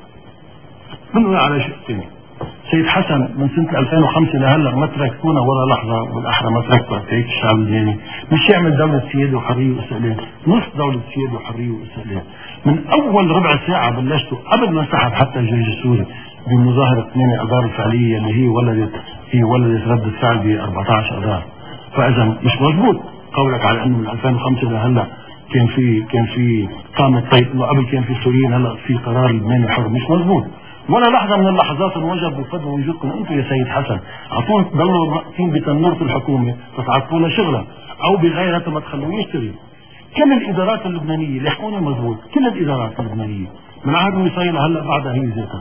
بنقول على شيء ثاني، سيد حسن من سنة ألفين وخمسة لهلا ما تركونا ولا لحظة، بالاحرى ما تركوا هيك الشعب اللبناني، مش يعمل دولة سيادة وحرية واستقلال، نص دولة سيادة وحرية واستقلال. من اول ربع ساعة بلشتوا قبل ما انسحب حتى الجيش السوري بمظاهرة ثمانية اذار الفعلية اللي هي ولدت هي ولدت رد الفعل ب أربعة عشر اذار. فاذا مش مضبوط قولك على انه من ألفين وخمسة لهلا كان في كان في قامة طيب انه قبل كان في سوريين هلا في قرار لبناني حر، مش مضبوط. ولا لحظة من اللحظات انوجد بفضل وجودكم انتم يا سيد حسن، اعطونا ضلوا واقفين بتنورة الحكومة فتعطونا شغلة او بغيرها ما تخلوه يشتغل. كل الادارات اللبنانية لحقوني مضبوط، كل الادارات اللبنانية من عهد الوصاية لهلا بعدها هي ذاتها.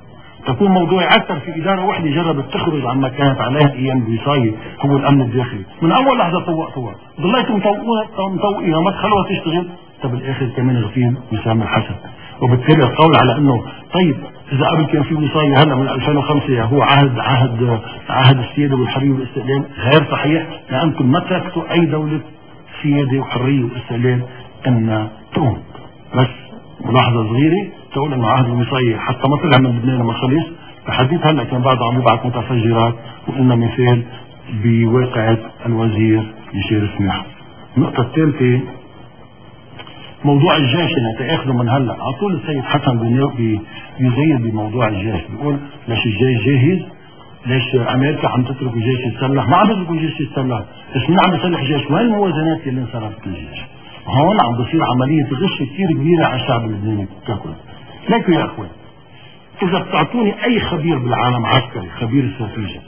تكون موضوعي اكثر في ادارة واحدة جربت تخرج عما كانت عليها ايام الوصاية هو الامن الداخلي، من اول لحظة طوق طوق ضليتوا مطوقينها ما تخلوها تشتغل، طب بالاخر كمان غفين وسام الحسن. وبالتالي القول على انه طيب اذا قبل كان في وصاية هلا من ألفين وخمسة هو عهد عهد عهد السيادة والحرية والاستقلال، غير صحيح، لانكم ما تركتوا اي دولة سيادة وحرية واستقلال ان تقوم. بس ملاحظة صغيرة تقول انه عهد الوصاية حتى ما طلع من لبنان ما خلص، لحديت هلا كان بعده عم يبعث متفجرات، وقلنا مثال بواقعة الوزير ميشيل سماح. النقطة الثالثة موضوع الجيش اللي تاخذه من هلا، على طول السيد حسن بيزيد بموضوع الجيش، بيقول ليش الجيش جاهز؟ ليش امريكا عم تترك الجيش يتسلح؟ ما عم تترك الجيش يتسلح، بس مين عم يسلح الجيش؟ وين الموازنات اللي انصرفت للجيش؟ هون عم بصير عملية غش كثير كبيرة على الشعب اللبناني ككل. لكن يا اخوان اذا بتعطوني اي خبير بالعالم عسكري، خبير استراتيجي،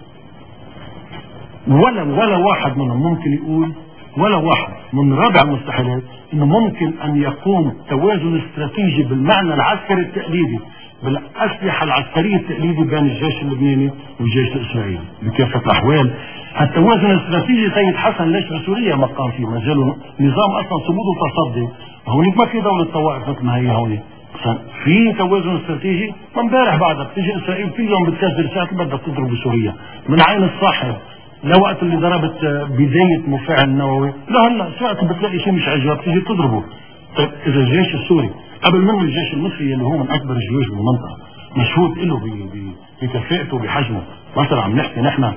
ولا ولا واحد منهم ممكن يقول، ولا واحد من رابع المستحيلات انه ممكن ان يقوم توازن استراتيجي بالمعنى العسكري التقليدي بالاسلحه العسكريه التقليدي بين الجيش اللبناني والجيش الاسرائيلي بكافه الاحوال. التوازن الاستراتيجي سيد حسن ليش بسوريا ما قام فيه؟ ما زال نظام اصلا صمود وتصدي، هونيك ما في دوله طوائف مثل ما هي هونيك، في توازن استراتيجي. امبارح بعدها بتيجي اسرائيل كل يوم بتكسر ساعه بدها تضرب بسوريا من عين الصاحب لوقت اللي ضربت بداية مفاعل نووي لهلا ساعة بتلاقي شيء مش عجبك بتيجي تضربه. طيب اذا الجيش السوري قبل منه الجيش المصري اللي هو من اكبر الجيوش بالمنطقة مشهود له بكفاءته وبحجمه، مثلا عم نحكي نحن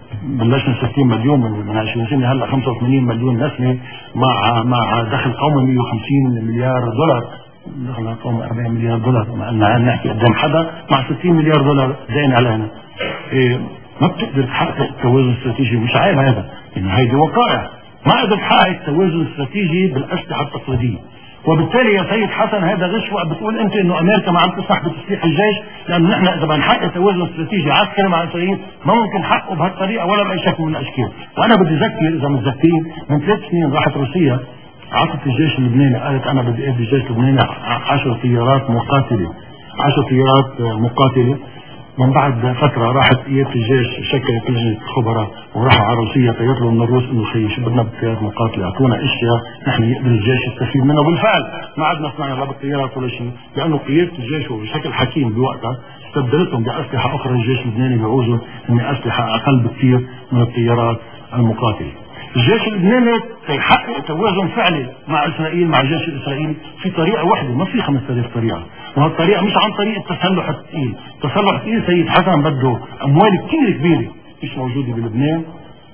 بلشنا ستين مليون من عشرين سنة هلا خمسة وثمانين مليون نسمة مع مع دخل قومي مئة وخمسين مليار دولار، دخل قومي أربعين مليار دولار، مع نحكي قدام حدا مع ستين مليار دولار زين علينا. إيه ما بتقدر تحقق التوازن الاستراتيجي، مش عيب هذا، يعني هيدي وقائع. ما قدر تحقق التوازن الاستراتيجي بالاسلحه التقليديه، وبالتالي يا سيد حسن هذا غش. وقت بتقول انت انه امريكا ما عم تسمح بتسليح الجيش، لانه نحن اذا بدنا نحقق توازن استراتيجي عسكري مع اسرائيل ما ممكن نحققه بهالطريقه ولا باي شكل من الاشكال. وانا بدي اذكر اذا متذكرين من ثلاث سنين راحت روسيا عطت الجيش اللبناني، قالت انا بدي ادي الجيش اللبناني عشر طيارات مقاتله، عشر طيارات مقاتله. من بعد فترة راحت قيادة الجيش شكلت لجنة خبراء وراحوا على روسيا تيطلبوا من الروس انه خيي شو بدنا بالطيارات المقاتلة، اعطونا اشياء نحن يقدر الجيش يستفيد منها. وبالفعل ما عدنا صنعنا لا بالطيارات ولا شيء، لانه قيادة الجيش وبشكل حكيم بوقتها استبدلتهم باسلحة اخرى. الجيش اللبناني بيعوزوا ان اسلحة اقل بكثير من الطيارات المقاتلة. الجيش اللبناني يحقق توازن فعلي مع اسرائيل مع الجيش الاسرائيلي في طريقة واحدة، ما في خمسة آلاف طريقة، وهالطريقة مش عن طريق التسلح الثقيل. التسلح الثقيل سيد حسن بده اموال كثير كبيرة مش موجودة بلبنان،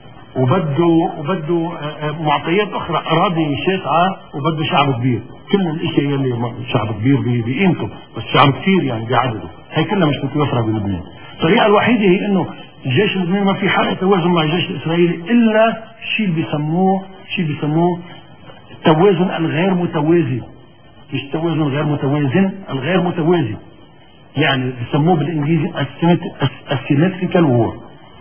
وبده وبده معطيات اخرى، اراضي شاسعة، وبده شعب كبير. كل الاشياء يلي شعب كبير بقيمته بس شعب كثير يعني بعدده، هي كلها مش متوفرة بلبنان. الطريقة الوحيدة هي انه الجيش اللبناني ما في حق توازن مع الجيش الاسرائيلي الا شيء اللي بيسموه شيء بيسموه التوازن الغير متوازي، مش توازن غير متوازن، الغير متوازي، يعني بيسموه بالانجليزي asymmetrical war.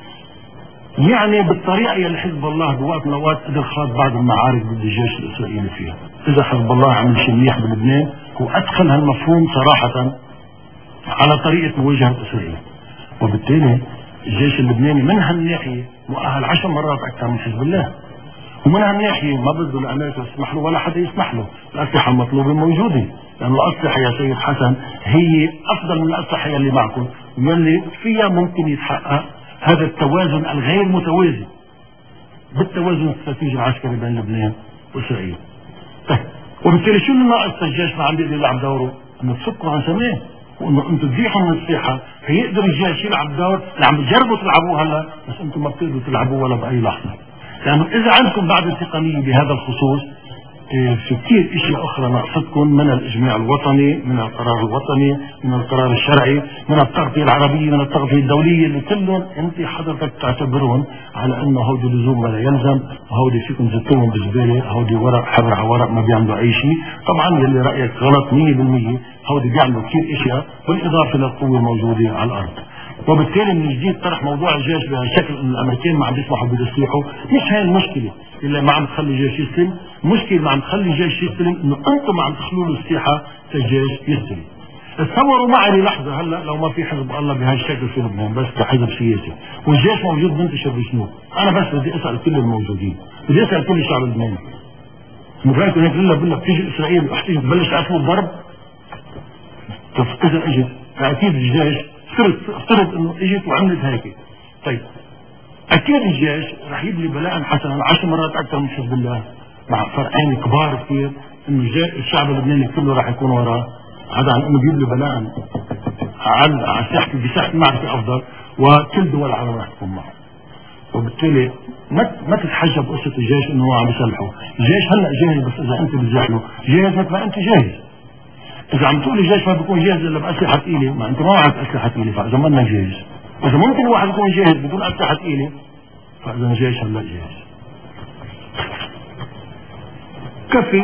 يعني بالطريقه اللي حزب الله بوقت من الاوقات قدر خاض بعض المعارك ضد الجيش الاسرائيلي فيها. اذا حزب الله عمل شيء منيح بلبنان هو ادخل هالمفهوم صراحه على طريقه مواجهه اسرائيل، وبالتالي الجيش اللبناني من هالناحيه مؤهل عشر مرات اكثر من حزب الله، ومن هالناحيه ما بده الامريكا تسمح له ولا حدا يسمح له. الاسلحه المطلوبه موجوده، لان الاسلحه يا سيد حسن هي افضل من الاسلحه اللي معكم واللي فيها ممكن يتحقق هذا التوازن الغير متوازي بالتوازن الاستراتيجي العسكري بين لبنان واسرائيل. طيب وبالتالي شو اللي ناقص الجيش ما عم بيقدر يلعب دوره؟ انه تفكوا عن زمان، وانه انتم تزيحوا من الساحه فيقدر الجيش يلعب دور اللي عم بتجربوا تلعبوه هلا، بس انتم ما بتقدروا تلعبوه ولا باي لحظه. لانه اذا عندكم بعد التقنيه بهذا الخصوص في كثير اشياء اخرى ناقصتكم، من الاجماع الوطني، من القرار الوطني، من القرار الشرعي، من التغطيه العربيه، من التغطيه الدوليه، اللي كلهم انت حضرتك تعتبرهم على انه هودي لزوم ولا يلزم، هودي فيكم زدتوهم بزباله، هودي ورق حبر على ورق ما بيعملوا اي شيء. طبعا يلي رايك غلط مية بالمية، هودي بيعملوا كثير اشياء بالاضافه للقوه الموجوده على الارض. وبالتالي من جديد طرح موضوع الجيش بهالشكل ان الامريكان ما عم بيسمحوا بتسليحه، مش هاي المشكله اللي ما عم تخلي الجيش يسلم، المشكله اللي عم تخلي الجيش يسلم انه انتم ما عم تخلوا له الساحه الجيش يسلم. تصوروا معي لحظه هلا لو ما في حزب الله بهالشكل في لبنان بس كحزب سياسي والجيش موجود منتشر بشنو؟ انا بس بدي اسال كل الموجودين، بدي اسال كل الشعب اللبناني، مفروض هيك لله بقول لك بتيجي اسرائيل بتيجي تبلش تعرفوا الضرب؟ طب اذا اجت اكيد الجيش افترض افترض انه اجت وعملت هيك. طيب اكيد الجيش رح يبني بلاء حسنا عشر مرات اكثر من حزب الله، مع فرقين كبار كثير انه الشعب اللبناني كله رح يكون وراه، هذا عن انه بيبني بلاء على على ساحه بساحه المعركه افضل، وكل دول العالم رح تكون معه. وبالتالي ما ما تتحجب قصه الجيش انه هو عم يسلحه، الجيش هلا جاهز بس اذا انت بتزاحله، جاهز مثل ما انت جاهز. اذا عم تقول الجيش ما بيكون جاهز الا باسلحه ثقيله، ما انت ما معك اسلحه ثقيله فاذا ما جاهز. اذا ممكن الواحد يكون جاهز بدون اسلحه ثقيله فاذا الجيش هلا جاهز. كفي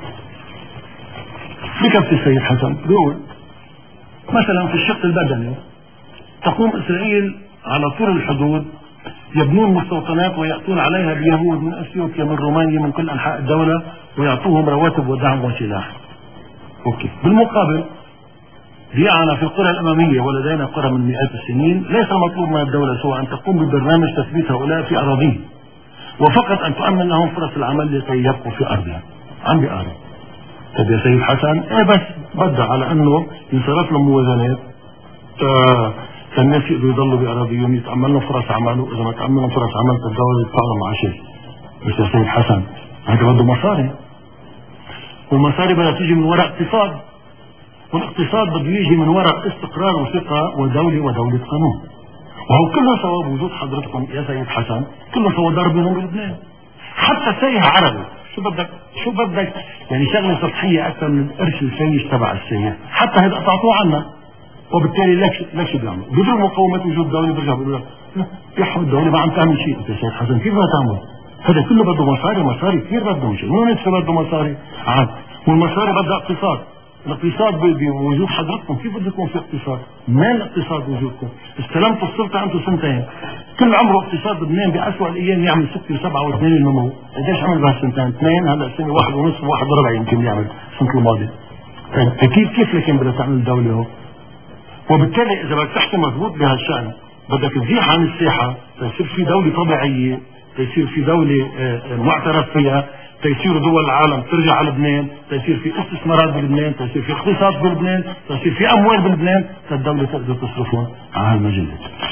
بكفي السيد حسن بيقول مثلا في الشق البدني تقوم اسرائيل على طول الحدود يبنون مستوطنات ويأتون عليها بيهود من اثيوبيا من رومانيا من كل انحاء الدولة ويعطوهم رواتب ودعم وسلاح. اوكي. بالمقابل بيعنا في القرى الامامية ولدينا قرى من مئات السنين ليس المطلوب من الدولة سوى ان تقوم ببرنامج تثبيت هؤلاء في اراضيهم وفقط ان تؤمن لهم فرص العمل لكي يبقوا في ارضهم. عم بيقارن. طيب يا سيد حسن ايه بس بدأ على انه ينصرف لهم موازنات فالناس يقدروا يضلوا باراضيهم يتعمل لهم فرص عمل، واذا ما تعمل لهم فرص عمل الدوله يدفع لهم معاشات. بس يا سيد حسن هذا بده مصاري، والمصاري بدها تيجي من وراء اقتصاد، والاقتصاد بده يجي من وراء استقرار وثقه ودوله ودوله قانون. وهو كله سوا بوجود حضرتكم يا سيد حسن كله سوا ضرب بينهم بلبنان. حتى سايح عربي شو بدك شو بدك يعني شغله سطحيه اكثر من القرش الفيش تبع السياح، حتى هذا قطعتوه عنا. وبالتالي لك لك شو بيعملوا؟ بيضربوا مقاومه وجود دوله بيرجعوا بيقولوا لك يا حول الدوله ما عم تعمل شيء. انت سيد حسن كيف بدها تعمل؟ هذا كله بده مصاري، مصاري كثير بده شيء، مو نفسه بده مصاري عاد، والمصاري بدها اقتصاد. الاقتصاد بوجود حضرتكم كيف بده يكون في اقتصاد؟ ما الاقتصاد وجودكم؟ استلمتوا السلطه انتم سنتين، كل عمره اقتصاد لبنان باسوء الايام يعمل ستة وسبعة واثنين النمو، قديش عمل بهالسنتين؟ اثنين، هلا سنه واحد ونص وواحد وربع يمكن يعمل السنه الماضيه. طيب اكيد كيف لكن بدها تعمل دوله هو؟ وبالتالي اذا بدك تحكي مضبوط بهالشان بدك تزيح عن الساحه تيصير في دوله طبيعيه، تيصير في دوله معترف فيها، تيصير دول العالم ترجع على لبنان، تيصير في استثمارات بلبنان، تيصير في اقتصاد بلبنان، تيصير في اموال بلبنان، فالدوله تقدر تصرفهم على هالمجلة.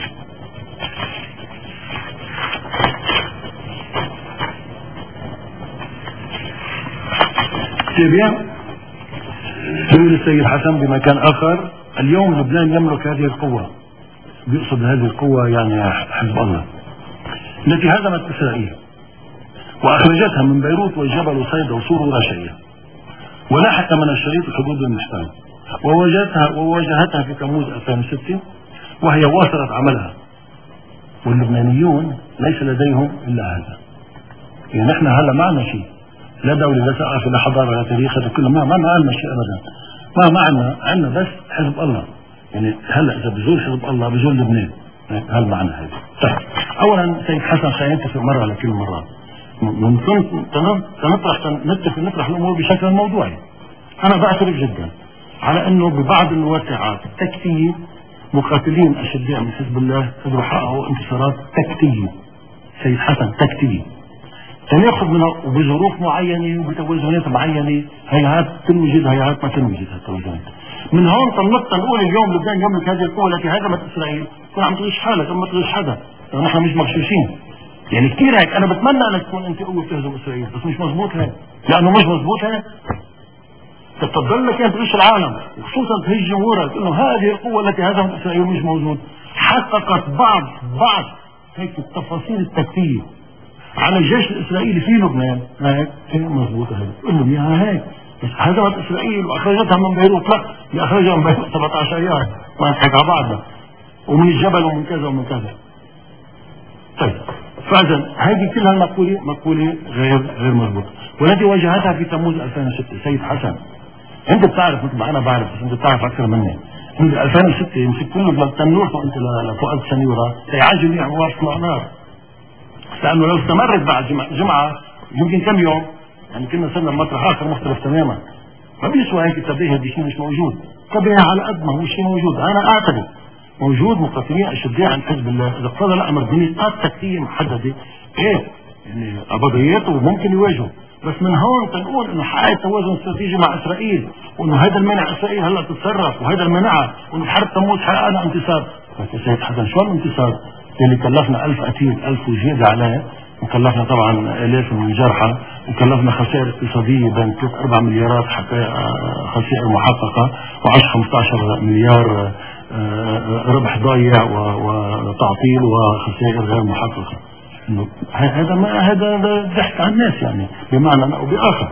سيبيا يقول السيد حسن بمكان اخر اليوم لبنان يملك هذه القوة، بيقصد هذه القوة يعني حزب الله التي هزمت اسرائيل واخرجتها من بيروت والجبل وصيدا وسور ورشية ولاحت من الشريط الحدود المحتل وواجهتها وواجهتها في تموز ألفين وستة وهي واصلت عملها، واللبنانيون ليس لديهم الا هذا. يعني نحن هلا معنا شيء، لا دولة لا ثقافة لا حضارة لا تاريخ، هذا كله ما ما معنا شيء ابدا، ما معنا عنا بس حزب الله. يعني هلا اذا بزول حزب الله بزول لبنان، هل معنى هذا؟ طيب اولا سيد حسن خلينا نتفق مره لكل مره ممكن نطرح نتفق نطرح الامور بشكل موضوعي. انا بعترف جدا على انه ببعض الواقعات تكتيكيه مقاتلين اشداء من حزب الله قدروا يحققوا انتصارات تكتيكيه. سيد حسن تكتيكيه تناخذ منها وبظروف معينه وبتوازنات معينه، هيهات تنوجد هيهات ما تنوجد هالتوازنات. من هون طلقت نقول اليوم لبنان يملك هذه القوه التي هزمت اسرائيل، تكون عم تغش حالك اما تغش حدا، نحن مش مغشوشين. يعني كثير هيك انا بتمنى انك تكون انت قوه بتهزم اسرائيل، بس مش مضبوط هيك، لانه مش مضبوط هيك. تضلك انت تغش العالم وخصوصا تهج جمهورك انه هذه القوه التي هزمت اسرائيل مش موجود. حققت بعض بعض هيك التفاصيل التكتيكيه على الجيش الاسرائيلي في لبنان، هيك هيك مضبوطه هيك، قول لهم اياها هيك. بس هزمت اسرائيل واخرجتها من بيروت، لا اللي اخرجها من بيروت سبعة عشر ايار، ما نضحك على بعضنا، ومن الجبل ومن كذا ومن كذا. طيب فاذا هذه كلها المقوله مقوله غير غير مضبوطه، والتي واجهتها في تموز ألفين وستة. سيد حسن انت بتعرف مثل ما انا بعرف، بس انت بتعرف اكثر مني، من ألفين وستة يمسك كل بلاد تنورته انت لفؤاد سنيوره سيعجل يعمل واصل نار، لانه لو استمرت بعد جمعه, جمعة يمكن كم يوم يعني كنا صرنا بمطرح اخر مختلف تماما. ما بيسوى هيك تبيه بشيء مش موجود، تبيه على قد ما هو شيء موجود. انا اعتقد موجود مقاتلين اشداء عن حزب الله، اذا اقتضى الامر بنقاط تكتيكيه محدده ايه يعني ابضياته ممكن يواجهوا، بس من هون تنقول انه حققت توازن استراتيجي مع اسرائيل، وانه هذا المنع اسرائيل هلا تتصرف، وهذا المنعها، وانه بحرب تموز حققنا انتصار. بس يا سيد حسن شو الانتصار؟ اللي كلفنا ألف قتيل، ألف وزيادة عليه، وكلفنا طبعا آلاف من الجرحى، وكلفنا خسائر اقتصادية بين ثلاثة أربعة مليارات خسائر محققة، وعشرة خمسة عشر مليار ربح ضايع وتعطيل وخسائر غير محققة. هذا ما هذا ضحك على الناس يعني بمعنى او باخر.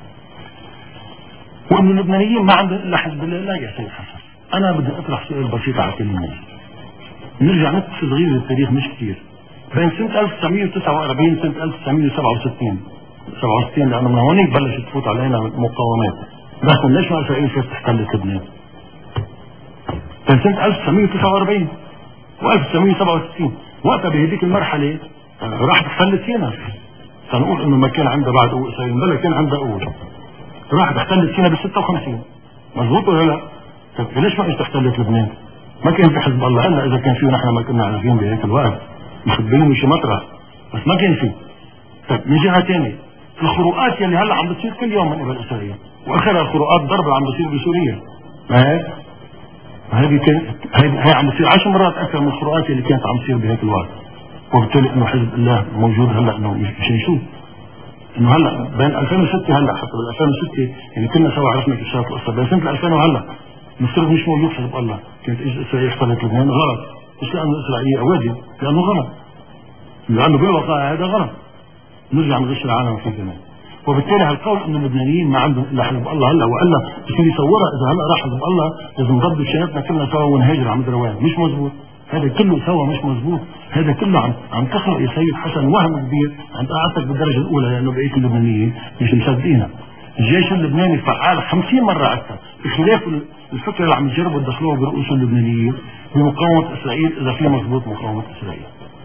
وانه اللبنانيين ما عندهم الا حزب الله. لا يا سيد حسن، انا بدي اطرح سؤال بسيط على كل الناس. نرجع نقص صغير للتاريخ مش كثير. بين سنة ألف وتسعمية وتسعة وأربعين سنة ألف وتسعمية وسبعة وستين سبعة وستين لانه من هونيك بلشت تفوت علينا مقاومات. لكن ليش ما اسرائيل كيف تحتلت لبنان؟ كان سنة ألف وتسعمية وتسعة وأربعين وألف وتسعمية وسبعة وستين وقتها بهذيك المرحلة راح تحتلت سينا. فنقول انه ما كان عندها بعد قوة اسرائيل، بلا كان عندها قوة. راح تحتلت سينا ب ستة وخمسين، مضبوط ولا لا؟ طيب ليش ما اجت احتلت لبنان؟ ما كان في حزب الله الا اذا كان فيه نحن ما كنا عارفين بهيك الوقت، مخبيين شي مطرح، بس ما كان فيه. طيب من جهة ثانية الخروقات يلي هلا عم بتصير كل يوم من قبل اسرائيل، واخرها الخروقات ضربة عم بتصير بسوريا. ما هيك؟ هذه كانت هي عم بتصير عشر مرات اكثر من الخروقات اللي كانت عم تصير بهيك الوقت. وبالتالي انه حزب الله موجود هلا انه مش نشوف انه هلا بين ألفين وستة هلا حتى بال ألفين وستة يعني كنا سوا عرفنا كيف صارت القصه. بين سنه ألفين وهلا نفترض مش موجود حزب الله، كانت اسرائيل احتلت لبنان. غلط، مش لانه اسرائيل اوادي، لانه غلط، لانه بالواقع هذا غلط. نرجع نغش العالم فيه كمان. وبالتالي هالقول انه اللبنانيين ما عندهم الا حزب الله هلا، والا بصير يصورها اذا هلا راح حزب الله لازم نضبط شياتنا كلنا سوا ونهاجر على مدروان. مش مزبوط، هذا كله سوا مش مزبوط. هذا كله عم عم تخلق يا سيد حسن وهم كبير عند قاعدتك بالدرجه الاولى، لانه بقيه اللبنانيين مش مصدقينها. الجيش اللبناني فعال خمسين مره اكثر، بخلاف الفكره اللي عم يجربوا يدخلوها برؤوس اللبنانيين بمقاومه اسرائيل اذا في مضبوط مقاومه اسرائيل.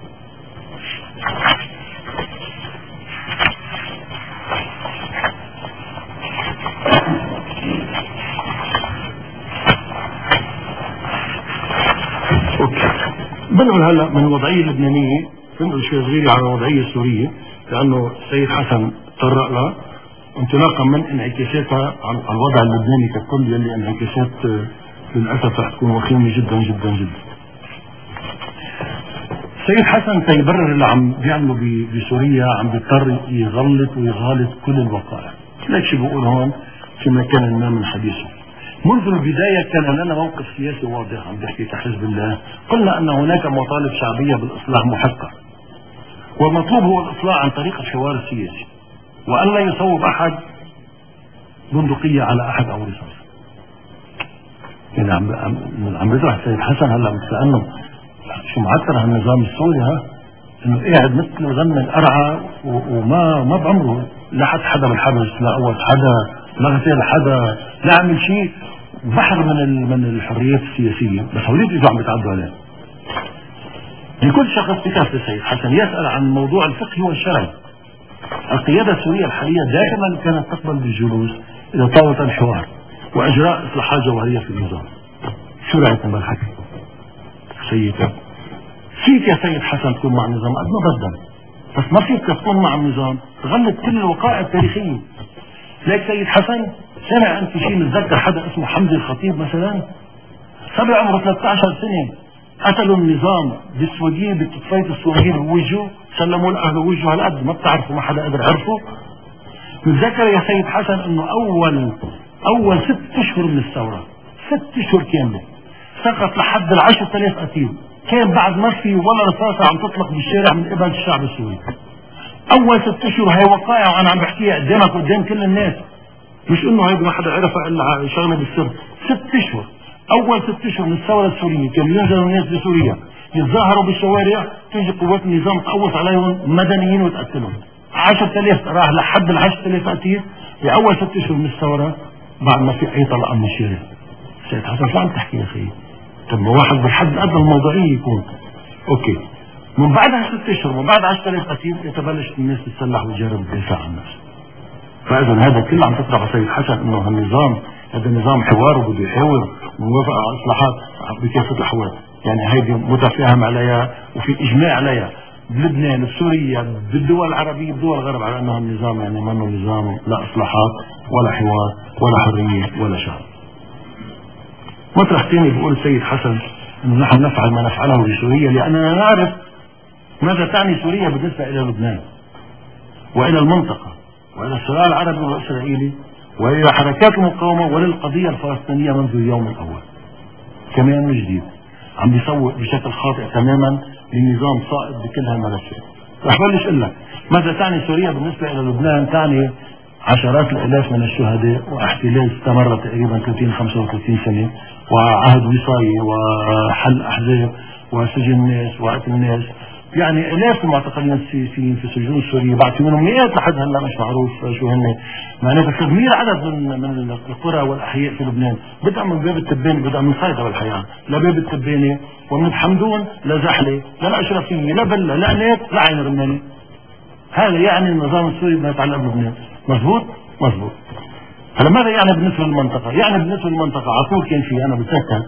بنقول هلا من الوضعيه اللبنانيه بنقول شوي صغيره على الوضعيه السوريه، لانه السيد حسن تطرق لها انطلاقا من انعكاساتها على الوضع اللبناني ككل، يلي انعكاسات للاسف رح تكون وخيمه جدا جدا جدا. السيد حسن تيبرر اللي عم بيعمله بسوريا عم بيضطر يغلط ويغالط كل الوقائع. ليك شو بقول هون في مكان ما من حديثه. منذ البداية كان لنا موقف سياسي واضح عم بحكي كحزب الله. قلنا أن هناك مطالب شعبية بالإصلاح محقة، والمطلوب هو الإصلاح عن طريق الحوار السياسي، وأن لا يصوب أحد بندقية على أحد أو رصاص. يعني عم عم بيطرح السيد حسن هلا لأنه شو معتر هالنظام السوري، ها إنه قاعد مثل غنى القرعة وما ما بعمره لا حد حدا بالحبس، لا قوت حدا، لا غسل حدا، لا عمل شيء. بحر من من الحريات السياسيه، بس هوليك اجوا عم بيتعدوا عليه. لكل شخص بكافه السيد حسن يسال عن موضوع الفقهي والشرعي. القياده السوريه الحاليه دائما كانت تقبل بالجلوس الى طاوله الحوار واجراء اصلاحات جوهريه في النظام. شو رايكم بالحكي؟ سيدي فيك يا سيد حسن تكون مع النظام قد ما بدك، بس ما فيك تكون مع النظام تغلط كل الوقائع التاريخيه. ليك سيد حسن سمع انت شيء متذكر حدا اسمه حمزه الخطيب مثلا؟ صبي عمره ثلاثة عشر سنه، قتلوا النظام بالسوديه بالتطفية السوريين بوجهه، سلموا لاهله وجهه هالقد ما بتعرفوا، ما حدا قدر عرفه. متذكر يا سيد حسن انه اول اول ست اشهر من الثوره، ست اشهر كامله سقط لحد العشرة آلاف قتيل، كان بعد ما في ولا رصاصه عم تطلق بالشارع من قبل الشعب السوري. اول ست اشهر هي وقائع وانا عم بحكيها قدامك قدام كل الناس، مش انه هيك ما حدا عرفها الا شغله بالسر. ست اشهر، اول ست اشهر من الثوره السوريه كانوا ينزلوا الناس بسوريا يتظاهروا بالشوارع، تيجي قوات النظام تقوص عليهم مدنيين وتقتلهم. عشرة آلاف راح لحد ال عشرة آلاف قتيل باول ست اشهر من الثوره بعد ما في اي طلقه من الشارع. سيد حسن شو عم تحكي يا اخي؟ طب ما واحد بالحد الادنى الموضوعيه يكون اوكي. من بعدها ست اشهر، من بعد عشرة آلاف قتيل يتبلش الناس تتسلح وتجرب الدفاع عن النفس. فاذا هذا كله عم تطرح سيد حسن انه هالنظام هذا نظام حوار وبده يحاور وموافق على اصلاحات بكافه الاحوال، يعني هيدي متفاهم عليها وفي اجماع عليها. بلبنان بسوريا بالدول العربية بدول الغرب على انه النظام يعني ما انه نظام لا اصلاحات ولا حوار ولا حرية ولا شعب. مطرح ثاني بيقول السيد حسن انه نحن نفعل ما نفعله بسوريا لاننا نعرف ماذا تعني سوريا بالنسبة الى لبنان والى المنطقة والى الصراع العربي والاسرائيلي والى حركات المقاومة وللقضية الفلسطينية منذ اليوم الاول. كمان من جديد عم بيسوق بشكل خاطئ تماما لنظام صائب بكل هالملفات. رح بلش اقول لك ماذا تعني سوريا بالنسبة الى لبنان. تعني عشرات الالاف من الشهداء واحتلال استمر تقريبا ثلاثين خمسة وثلاثين سنة وعهد وصاية وحل احزاب وسجن ناس وقتل ناس، يعني الاف المعتقلين السياسيين في سجون سوريا بعد منهم مئات لحد هلا مش معروف شو هن، معناتها تدمير عدد من من القرى والاحياء في لبنان، بدءا من باب التباني بدءا من صيدا بالحياه لباب التباني ومن حمدون لزحله للاشرفيه لبله لعنات لعين رماني. هذا يعني النظام السوري بما يتعلق بلبنان. مضبوط؟ مضبوط. هلا ماذا يعني بالنسبه للمنطقه؟ يعني بالنسبه للمنطقه على طول كان في انا بتذكر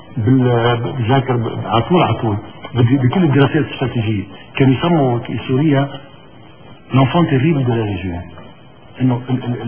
بذاكر على طول على طول بكل الدراسات الاستراتيجيه كانوا يسموا سوريا لانفون تيريبل دو لا ريجيون، انه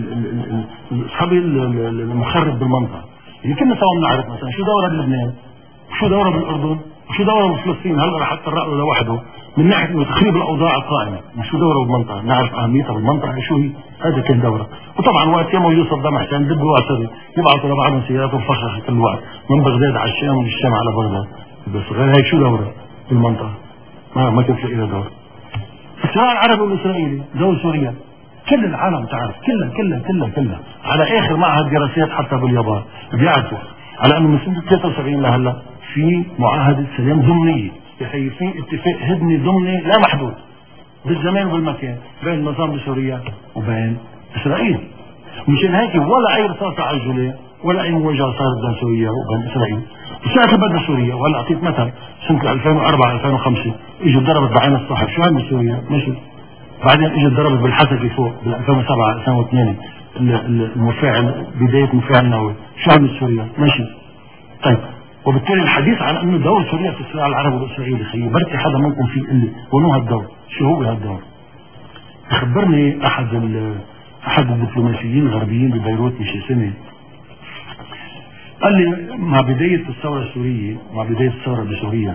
الصبي المخرب بالمنطقه. يعني كنا سوا بنعرف مثلا شو دوره بلبنان وشو دوره بالاردن وشو دوره بفلسطين، هلا رح اتطرق له لوحده من ناحيه انه تخريب الاوضاع القائمه، وشو دوره بالمنطقه، نعرف اهميتها بالمنطقه شو هي، هذا كان دوره. وطبعا وقت يوم يوسف دمح كان دبوا عصري يبعثوا لبعضهم سيارات مفخخه كل وقت من بغداد على الشام ومن الشام على بغداد، بس غير هيك شو دوره بالمنطقه؟ ما ما كانت لها دوره. الصراع العربي والاسرائيلي دول سوريا كل العالم تعرف كلها كلها كلها كلها على اخر معهد دراسات حتى باليابان بيعرفوا على انه من سنه ثلاثة وسبعين لهلا في معاهده سلام ضمنيه، يعني في اتفاق هدني ضمني لا محدود بالزمان وبالمكان بين النظام بسوريا وبين اسرائيل. مشان هيك ولا اي رصاصه على الجولان ولا اي مواجهه صارت بين سوريا وبين اسرائيل. ساعة بدأ سوريا وهلا اعطيك مثل سنة ألفين وأربعة ألفين وخمسة اجت ضربت بعين الصحف شو عمل سوريا؟ ماشي. بعدين اجت ضربت بالحسكة فوق بال ألفين وسبعة ألفين وثمانية المفاعل بداية مفاعل نووي شو عمل سوريا؟ ماشي. طيب وبالتالي الحديث عن انه دور سوريا في الصراع العربي والاسرائيلي خيي بركي حدا منكم في يقول لي ونو هالدور؟ شو هو هالدور؟ خبرني احد احد الدبلوماسيين الغربيين ببيروت مش سنه قال لي مع بداية الثورة السورية مع بداية الثورة بسوريا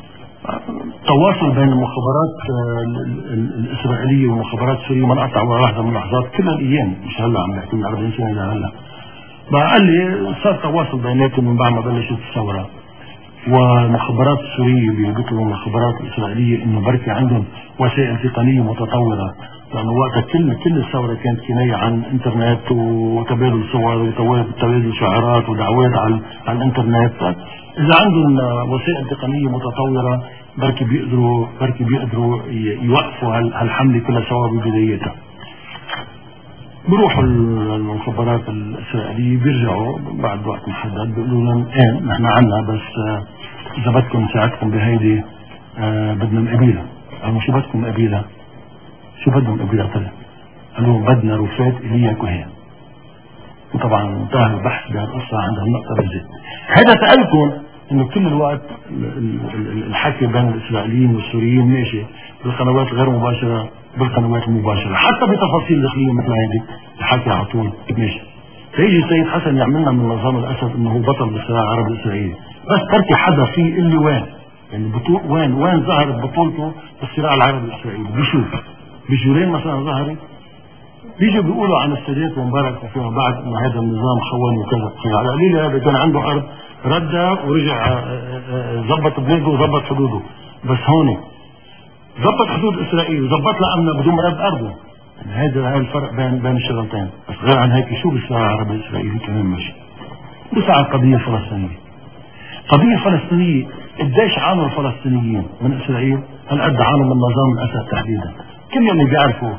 التواصل بين المخابرات الإسرائيلية والمخابرات السورية ما انقطع ولا لحظة من اللحظات كل الأيام مش هلا عم نحكي من أربعين سنة لهلا. قال لي صار تواصل بيناتهم من بعد ما بلشت الثورة والمخابرات السورية بيطلبوا المخابرات الإسرائيلية إنه بركي عندهم وسائل تقنية متطورة، لأنه وقتها كل كل الثورة كانت كناية عن انترنت وتبادل صور وتبادل شعارات ودعوات على على الانترنت. إذا عندهم وسائل تقنية متطورة بركي بيقدروا بركي بيقدروا يوقفوا هالحملة كلها سوا ببدايتها. بروحوا المخابرات الإسرائيلية بيرجعوا بعد وقت محدد بيقولوا لهم ايه نحن عنا بس إذا بدكم نساعدكم بهيدي آه بدنا نقبيلها. قالوا شو بدكم نقبيلها؟ شو بدهم قبيلة طلع؟ قالوا بدنا رفات إيليا كهين. وطبعا انتهى البحث بهالقصة عند النقطة بالذات. هذا سألكم انه كل الوقت الحكي بين الإسرائيليين والسوريين ماشي بالقنوات الغير مباشرة بالقنوات المباشرة حتى بتفاصيل داخلية مثل هيدي الحكي على طول ماشي. فيجي السيد حسن يعملنا من نظام الأسد انه هو بطل بالصراع العربي الإسرائيلي، بس تركي حدا فيه اللي وين؟ يعني بطول وين وين ظهرت بطولته بالصراع العربي الإسرائيلي؟ بشوف بجولين مثلا ظهرت بيجوا بيقولوا عن السادات ومبارك وفيما بعد انه هذا النظام خوني وكذا، على قليل هذا كان عنده ارض ردها ورجع ظبط بلاده وظبط حدوده، بس هون ظبط حدود اسرائيل وظبط لها امنها بدون رد ارضه. يعني هذا هذا الفرق بين بين الشغلتين. بس غير عن هيك شو بالصراع العربي الاسرائيلي كمان ماشي. بسعى القضيه الفلسطينيه. القضيه الفلسطينيه قديش عانوا الفلسطينيين من اسرائيل؟ هالقد عانوا من نظام الاسد تحديدا. كل اللي بيعرفوا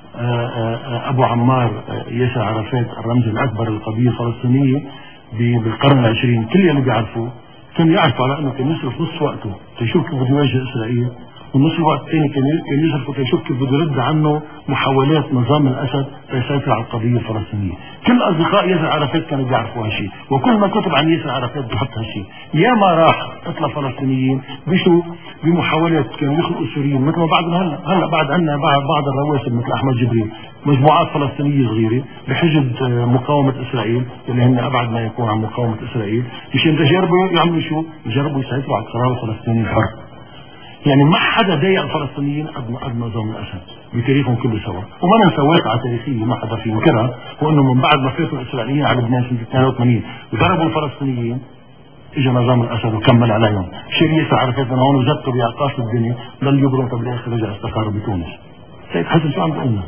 ابو عمار ياسر عرفات الرمز الاكبر للقضيه الفلسطينيه بالقرن العشرين، كل اللي بيعرفوه كان يعرفوا على انه كان يصرف نص وقته تشوف كيف بده يواجه اسرائيل والنص الوقت الثاني كان كان يشرف يشوف كيف بده يرد عنه محاولات نظام الاسد ليسيطر على القضيه الفلسطينيه. كل اصدقاء ياسر عرفات كانوا بيعرفوا هالشيء، وكل ما كتب عن ياسر عرفات بحط هالشيء. يا ما راح اطلع فلسطينيين بشو بمحاولات كانوا يخلقوا السوريين مثل ما بعد هلا هلا بعد عندنا بعض بعض الرواسب مثل احمد جبريل مجموعات فلسطينيه صغيره بحجه مقاومه اسرائيل اللي هن ابعد ما يكون عن مقاومه اسرائيل، مشان تجربوا يعملوا شو؟ يجربوا يسيطروا على القرار الفلسطيني الحر. يعني ما حدا ضايق الفلسطينيين قد ما قد نظام الاسد بتاريخهم كله سوا، وما ننسى واقعه تاريخيه ما حدا في ينكرها، وانه من بعد ما فاتوا الاسرائيليين على لبنان سنه اثنين وثمانين وضربوا الفلسطينيين اجى نظام الاسد وكمل عليهم. شيء ياسر عرفات من هون وزتوا بعقاص الدنيا ضل يبرم بالاخر رجع استقر بتونس. سيد حسن شو عم بقول لنا؟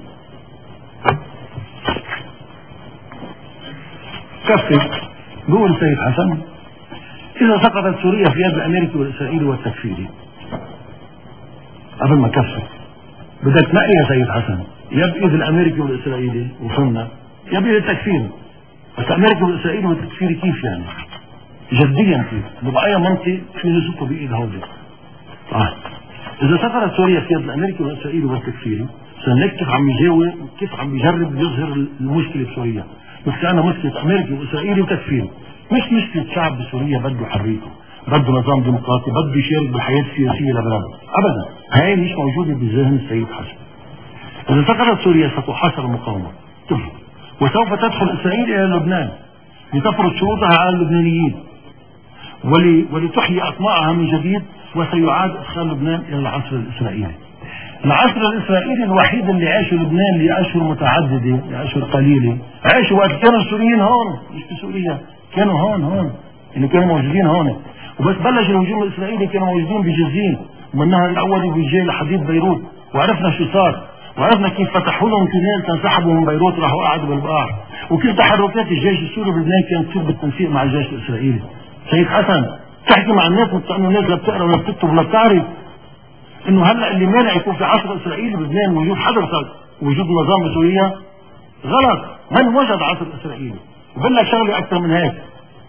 كفي بقول سيد حسن اذا سقطت سوريا في يد الامريكي والاسرائيلي والتكفيري قبل ما كفي بدك تنقي يا سيد حسن يا بايد الامريكي والاسرائيلي وفهمنا يا بايد التكفيري. بس الامريكي والاسرائيلي والتكفيري كيف يعني؟ جديا كيف؟ بأي منطق في نسقه بايد هودي. آه. اذا سقطت سوريا في يد الامريكي والاسرائيلي والتكفيري سنك كيف عم يجاوب كيف عم يجرب يظهر المشكله بسوريا. بس كان مشكله امريكي واسرائيلي وتكفيري، مش مشكله شعب بسوريا بده حريته، بده نظام ديمقراطي، بده يشارك بالحياه السياسيه لبلاده، ابدا هاي مش موجوده بذهن السيد حسن. اذا سقطت سوريا ستحاصر المقاومه وسوف تدخل اسرائيل الى لبنان لتفرض شروطها على اللبنانيين ولي ولتحيي اطماعها من جديد، وسيعاد ادخال لبنان الى العصر الاسرائيلي. العصر الاسرائيلي الوحيد اللي عاشوا لبنان لاشهر متعدده لاشهر قليله، عاشوا وقت كانوا السوريين هون مش بسوريا، كانوا هون هون اللي كانوا موجودين هون، وبس بلش الهجوم الاسرائيلي كانوا موجودين بجزين ومن النهر الاولي بيجي لحديد بيروت، وعرفنا شو صار، وعرفنا كيف فتحوا لهم تونيل تنسحبوا من بيروت راحوا قعدوا بالبقاع، وكيف تحركات الجيش السوري بلبنان كانت تصير بالتنسيق مع الجيش الاسرائيلي. سيد حسن تحكي مع الناس انه الناس لا بتقرا ولا بتكتب ولا بتعرف انه هلا اللي مانع يكون في عصر اسرائيلي بلبنان وجود حضرتك وجود نظام بسوريا غلط، من وجد عصر اسرائيلي؟ وبقول لك شغله اكثر من هيك،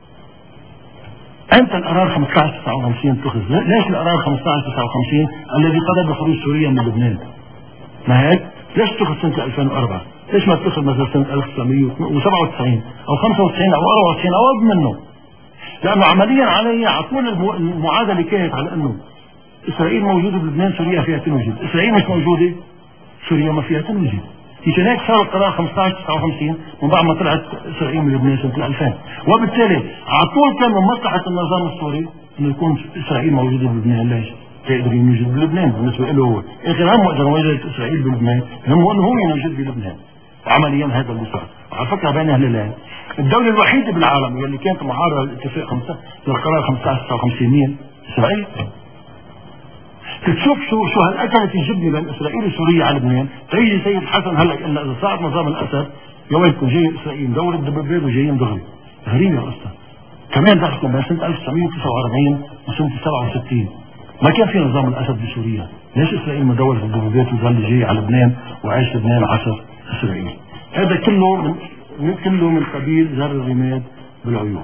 امتى القرار خمسة عشر تسعة وخمسين اتخذ؟ ليش القرار خمسة عشر تسعة وخمسين الذي قضى بخروج سوريا من لبنان؟ ما هيك؟ ليش اتخذ سنه ألفين وأربعة؟ ليش ما اتخذ مثلا سنه ألف وتسعمية وسبعة وتسعين او خمسة وتسعين او أربعة وتسعين او قبل منه؟ لانه عمليا علي على طول المعادله كانت على انه اسرائيل موجوده بلبنان، سوريا فيها تنوجد، اسرائيل مش موجوده، سوريا ما فيها تنوجد. مشان هيك صار القرار خمسة عشر تسعة وخمسين من بعد ما طلعت اسرائيل من لبنان سنه ألفين، وبالتالي على طول كان من مصلحه النظام السوري انه يكون اسرائيل موجوده بلبنان. ليش؟ تقدر يوجد بلبنان بالنسبه له هو، اخر همه اذا وجدت اسرائيل بلبنان همه انه هو يوجد بلبنان. عمليا هذا اللي صار. على فكره بين هلالين الدوله الوحيده بالعالم اللي كانت معارضه للاتفاق خمسة للقرار خمسة عشر تسعة وخمسين مين؟ اسرائيل. تشوف شو شو هالاكلت الجبنه بين اسرائيل وسوريا على لبنان، تيجي سيد حسن هلا قال اذا صار نظام الاسد يا ويلكم جاي اسرائيل دور الدبابات وجايين دغري. غريبه القصه. كمان ضحكوا بين سنه ألف وتسعمية وتسعة وأربعين وسنه سبعة وستين ما كان في نظام الاسد بسوريا، ليش اسرائيل مدور الدبابات وظل جاي على لبنان وعايش لبنان عصر اسرائيل؟ هذا كله من كله من قبيل زر الرماد بالعيون.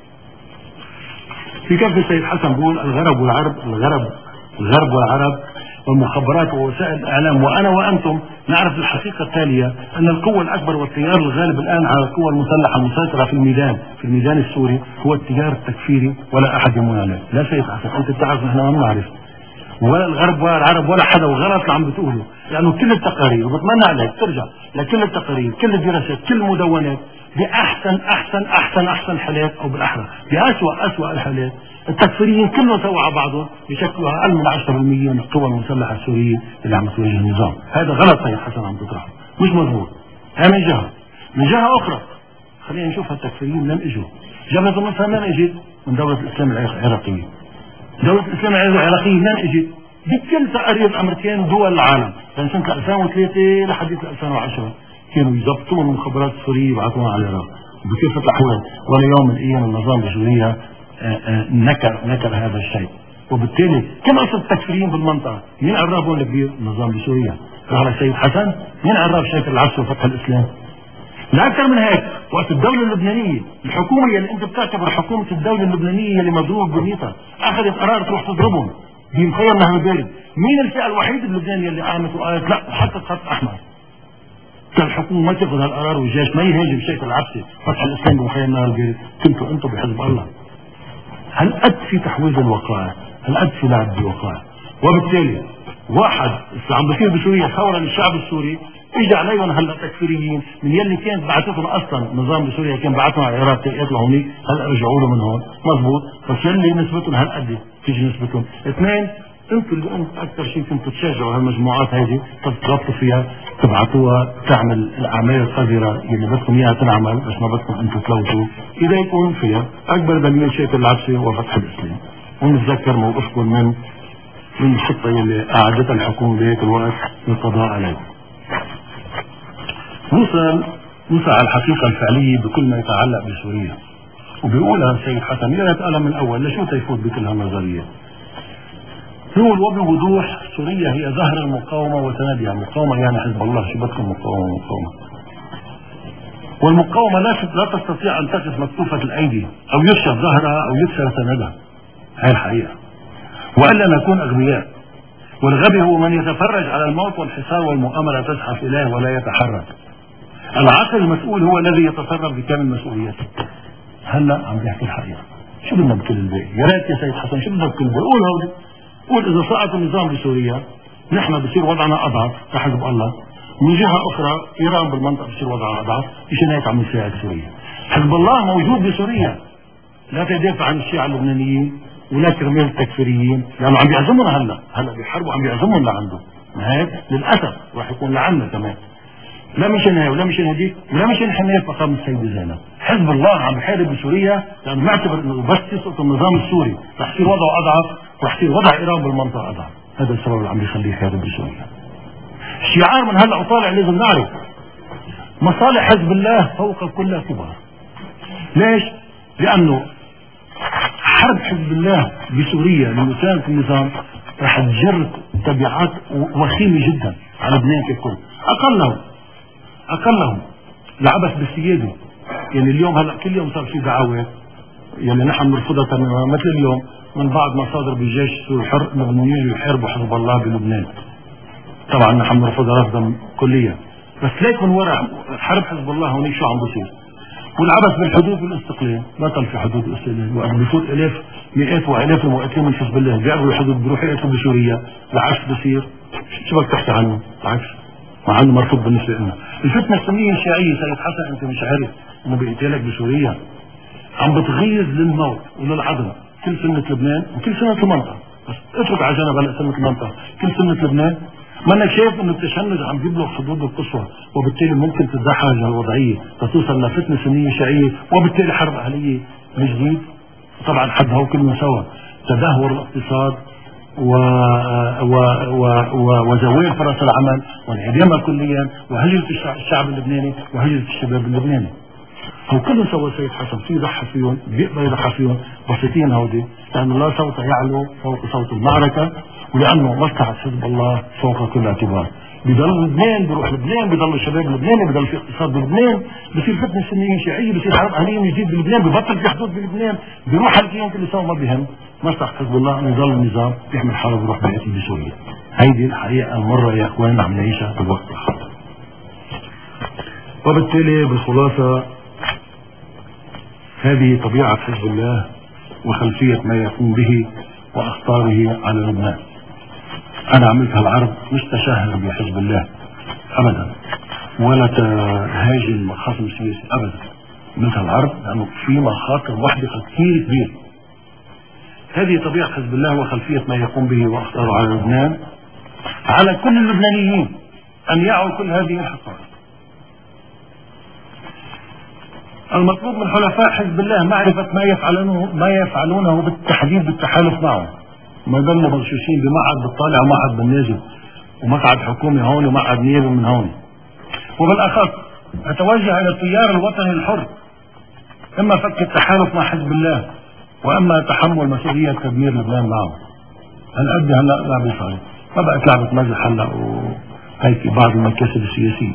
في كيف السيد حسن بيقول الغرب والعرب الغرب الغرب والعرب والمخابرات ووسائل الاعلام وانا وانتم نعرف الحقيقه التاليه ان القوه الاكبر والتيار الغالب الان على القوى المسلحه المسيطره في الميدان في الميدان السوري هو التيار التكفيري ولا احد يمون عليه. لا سيد حسن انت بتعرف نحن ما بنعرف ولا الغرب ولا العرب ولا حدا، وغلط اللي عم بتقوله، لانه كل التقارير وبتمنى عليك ترجع لكل التقارير كل الدراسات كل المدونات باحسن احسن احسن احسن حالات او بالاحرى باسوء اسوء الحالات التكفيريين كلهم سوا على بعضهم بيشكلوا اقل من عشرة بالمية من القوى المسلحه السوريه اللي عم تواجه النظام. هذا غلط سيد حسن عم تطرحه، مش مضبوط. هاي من جهه. من جهه اخرى خلينا نشوف التكفيريين من اجوا. جبهه النصره من اجت؟ من دوله الاسلام العراقيه. دوله الاسلام العراقيه من اجت؟ بكل تقارير الامريكان دول العالم من سنه ألفين وثلاثة لحد ألفين وعشرة كانوا يضبطون المخابرات السوريه يبعثوها على العراق بكافه الاحوال، ولا يوم من الايام النظام بسوريا نكر نكر هذا الشيء. وبالتالي كم اصل التكفيريين بالمنطقه؟ مين عرابهم الكبير؟ النظام بسوريا. قال السيد حسن مين عراب شايف العصر وفتح الاسلام؟ لا اكثر من هيك، وقت الدوله اللبنانيه الحكومه اللي انت بتعتبر حكومه الدوله اللبنانيه اللي مضروب بنيتها اخذت قرار تروح تضربهم بمخيم نهر البارد. مين الفئة الوحيدة بلبنان يلي قامت وقالت لا حطت خط احمر الحكومة ما تاخذ هالقرار والجيش ما يهاجم شيخ العبسي فتح الاسلام بمخيم نهر البارد؟ كنتوا انتم بحزب الله. هالقد في تحويز الوقائع، هالقد في لعب بالوقائع. وبالتالي واحد عم بصير بسوريا ثورة للشعب السوري، اجى عليهم هلا تكفيريين من يلي كانت بعثتهم اصلا نظام بسوريا كان بعثهم على العراق تلقيت لهونيك هلا رجعوا له من هون مضبوط، بس يلي نسبتهم هالقد تيجي نسبتهم. اثنين انتم اللي انت اكثر شيء كنتوا تشجعوا هالمجموعات هذه تضغطوا فيها تبعتوها تعمل الاعمال القذره اللي بدكم اياها تنعمل بس ما بدكم انتم تلوثوا، اذا يكون فيها اكبر دليل شيخ العبسي وفتح الاسلام. ونتذكر موقفكم من من الخطه اللي اعادتها الحكومه بهيك الوقت للقضاء عليه. وصل وصل على الحقيقه الفعليه بكل ما يتعلق بسوريا، وبيقولها السيد حسن يا ريت قالها من الاول لشو تيفوت بكل هالنظريات. بيقول وبوضوح سوريا هي ظهر المقاومه وسندها. مقاومه يعني حزب الله، شو بدكم مقاومه مقاومه؟ والمقاومه لا لا تستطيع ان تقف مكتوفه الايدي او يكشف ظهرها او يكسر سندها. هاي الحقيقه. والا نكون اغبياء. والغبي هو من يتفرج على الموت والحصار والمؤامره تزحف اليه ولا يتحرك. العقل المسؤول هو الذي يتصرف بكامل مسؤوليته. هلا عم بيحكي الحقيقه. شو بدنا بكل الباقي؟ يا ريت يا سيد حسن شو بدنا بكل الباقي؟ قول هودي. قول اذا سقط النظام بسوريا نحن بصير وضعنا اضعف كحزب الله، من جهه اخرى ايران بالمنطقه بصير وضعها اضعف، مشان هيك عم يساعد سوريا. حزب الله موجود بسوريا لا تدافع عن الشيعة اللبنانيين ولا كرمال التكفيريين، لانه عم بيعزمهم هلا، هلا بيحاربوا عم بيعزمهم لعنده. ما هيك للاسف راح يكون لعنا كمان. لا مشان هي ولا مشان هديك ولا مشان حماية مقام السيدة زينب. حزب الله عم بيحارب بسوريا لانه معتبر انه بس يسقط النظام السوري رح يصير وضعه اضعف، رح يصير وضع ايران بالمنطقه اضعف. هذا السبب اللي عم بيخليه يحارب بسوريا. الشعار من هلا وطالع لازم نعرف مصالح حزب الله فوق كل اعتبار. ليش؟ لانه حرب حزب الله بسوريا لمساندة النظام رح تجر تبعات وخيمه جدا على لبنان ككل. اقلهم اقلهم العبث بالسياده. يعني اليوم هلا كل يوم صار في دعوات يعني نحن بنرفضها تماما، مثل اليوم من بعض مصادر بالجيش السوري الحر انهم يجوا يحاربوا حزب الله بلبنان. طبعا نحن بنرفضها رفضا كليا، بس ليك من وراء حرب حزب الله هونيك شو عم بصير؟ والعبث بالحدود والاستقلال، بطل في حدود الاستقلال، وقت بفوت الاف مئات والاف المقاتلين من حزب الله بيعبروا الحدود بيروحوا يقتلوا بسوريا، العكس بصير. شو بدك تحكي عنه؟ العكس مع انه مرفوض بالنسبه لنا. الفتنه السنيه الشيعيه سيد حسن انت مش عارف انه بقتالك بسوريا عم بتغيظ للموت وللعدم كل سنه لبنان وكل سنه المنطقه، بس اترك على جنب هلا سنه المنطقه، كل سنه لبنان ما انك شايف انه التشنج عم يبلغ حدود القصوى، وبالتالي ممكن تتدحرج الوضعيه لتوصل لفتنه سنيه شيعيه وبالتالي حرب اهليه من جديد. طبعا حد هو كله سوا تدهور الاقتصاد و... و... و... و... وزوال فرص العمل وانعدامها كليا وهجرة الشعب اللبناني وهجرة الشباب اللبناني. هو كله سوى سيد حسن في يضحى فيهم بيقدر يضحى فيهم بسيطين هودي لأن الله صوت يعلو فوق صوت المعركة ولأنه مصلحة حزب الله فوق كل اعتبار. بيضل لبنان بيروح لبنان بيضل الشباب لبناني بيضل في اقتصاد بلبنان بصير فتنة سنية شيعية بصير حرب أهلية من جديد بلبنان ببطل في حدود بلبنان بيروح هالكيان كل سوا ما بيهم. مصلحة حزب الله انه يضل النظام يحمل حاله ويروح بيقتل بسوريا. هيدي الحقيقة المرة يا اخوان عم نعيشها بالوقت الحاضر. وبالتالي بالخلاصة هذه طبيعة حزب الله وخلفية ما يقوم به واخطاره على لبنان. انا عملت هالعرض مش تشهر بحزب الله ابدا ولا تهاجم خصم سياسي ابدا. عملت هالعرض لانه في مخاطر وحدة كثير كبير. هذه طبيعة حزب الله وخلفية ما يقوم به واخطاره على لبنان. على كل اللبنانيين ان يعوا كل هذه الحقائق. المطلوب من حلفاء حزب الله معرفة ما يفعلونه ما يفعلونه بالتحديد بالتحالف معه. ما يضلوا مغشوشين بمقعد بالطالع ومقعد بالنازل ومقعد حكومي هون ومقعد نيابي من هون. وبالاخص اتوجه الى التيار الوطني الحر اما فك التحالف مع حزب الله واما تحمل مسؤولية تدمير لبنان معه. هالقد هلا لعبة صحيح ما بقت لعبة مزح هلا وهيك بعض المكاسب السياسية.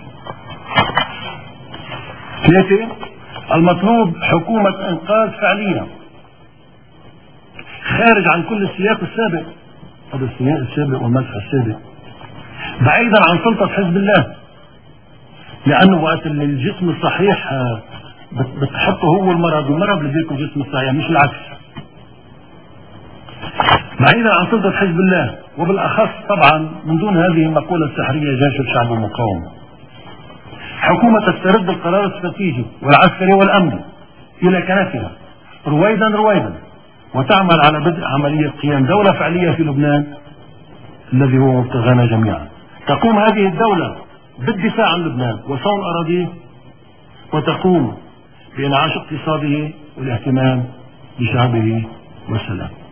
ثلاثة المطلوب حكومة انقاذ فعلية خارج عن كل السياق السابق هذا السياق السابق والمسح السابق بعيدا عن سلطة حزب الله، لأنه وقت اللي الجسم الصحيح بتحطه هو المرض والمرض اللي بيكون الجسم الصحيح مش العكس. بعيدا عن سلطة حزب الله، وبالأخص طبعا من دون هذه المقولة السحرية جيش الشعب المقاوم، حكومة تسترد القرار الاستراتيجي والعسكري والأمني إلى كنفها رويدا رويدا، وتعمل على بدء عملية قيام دولة فعلية في لبنان الذي هو مبتغانا جميعا. تقوم هذه الدولة بالدفاع عن لبنان وصون أراضيه، وتقوم بإنعاش اقتصاده والاهتمام بشعبه والسلام.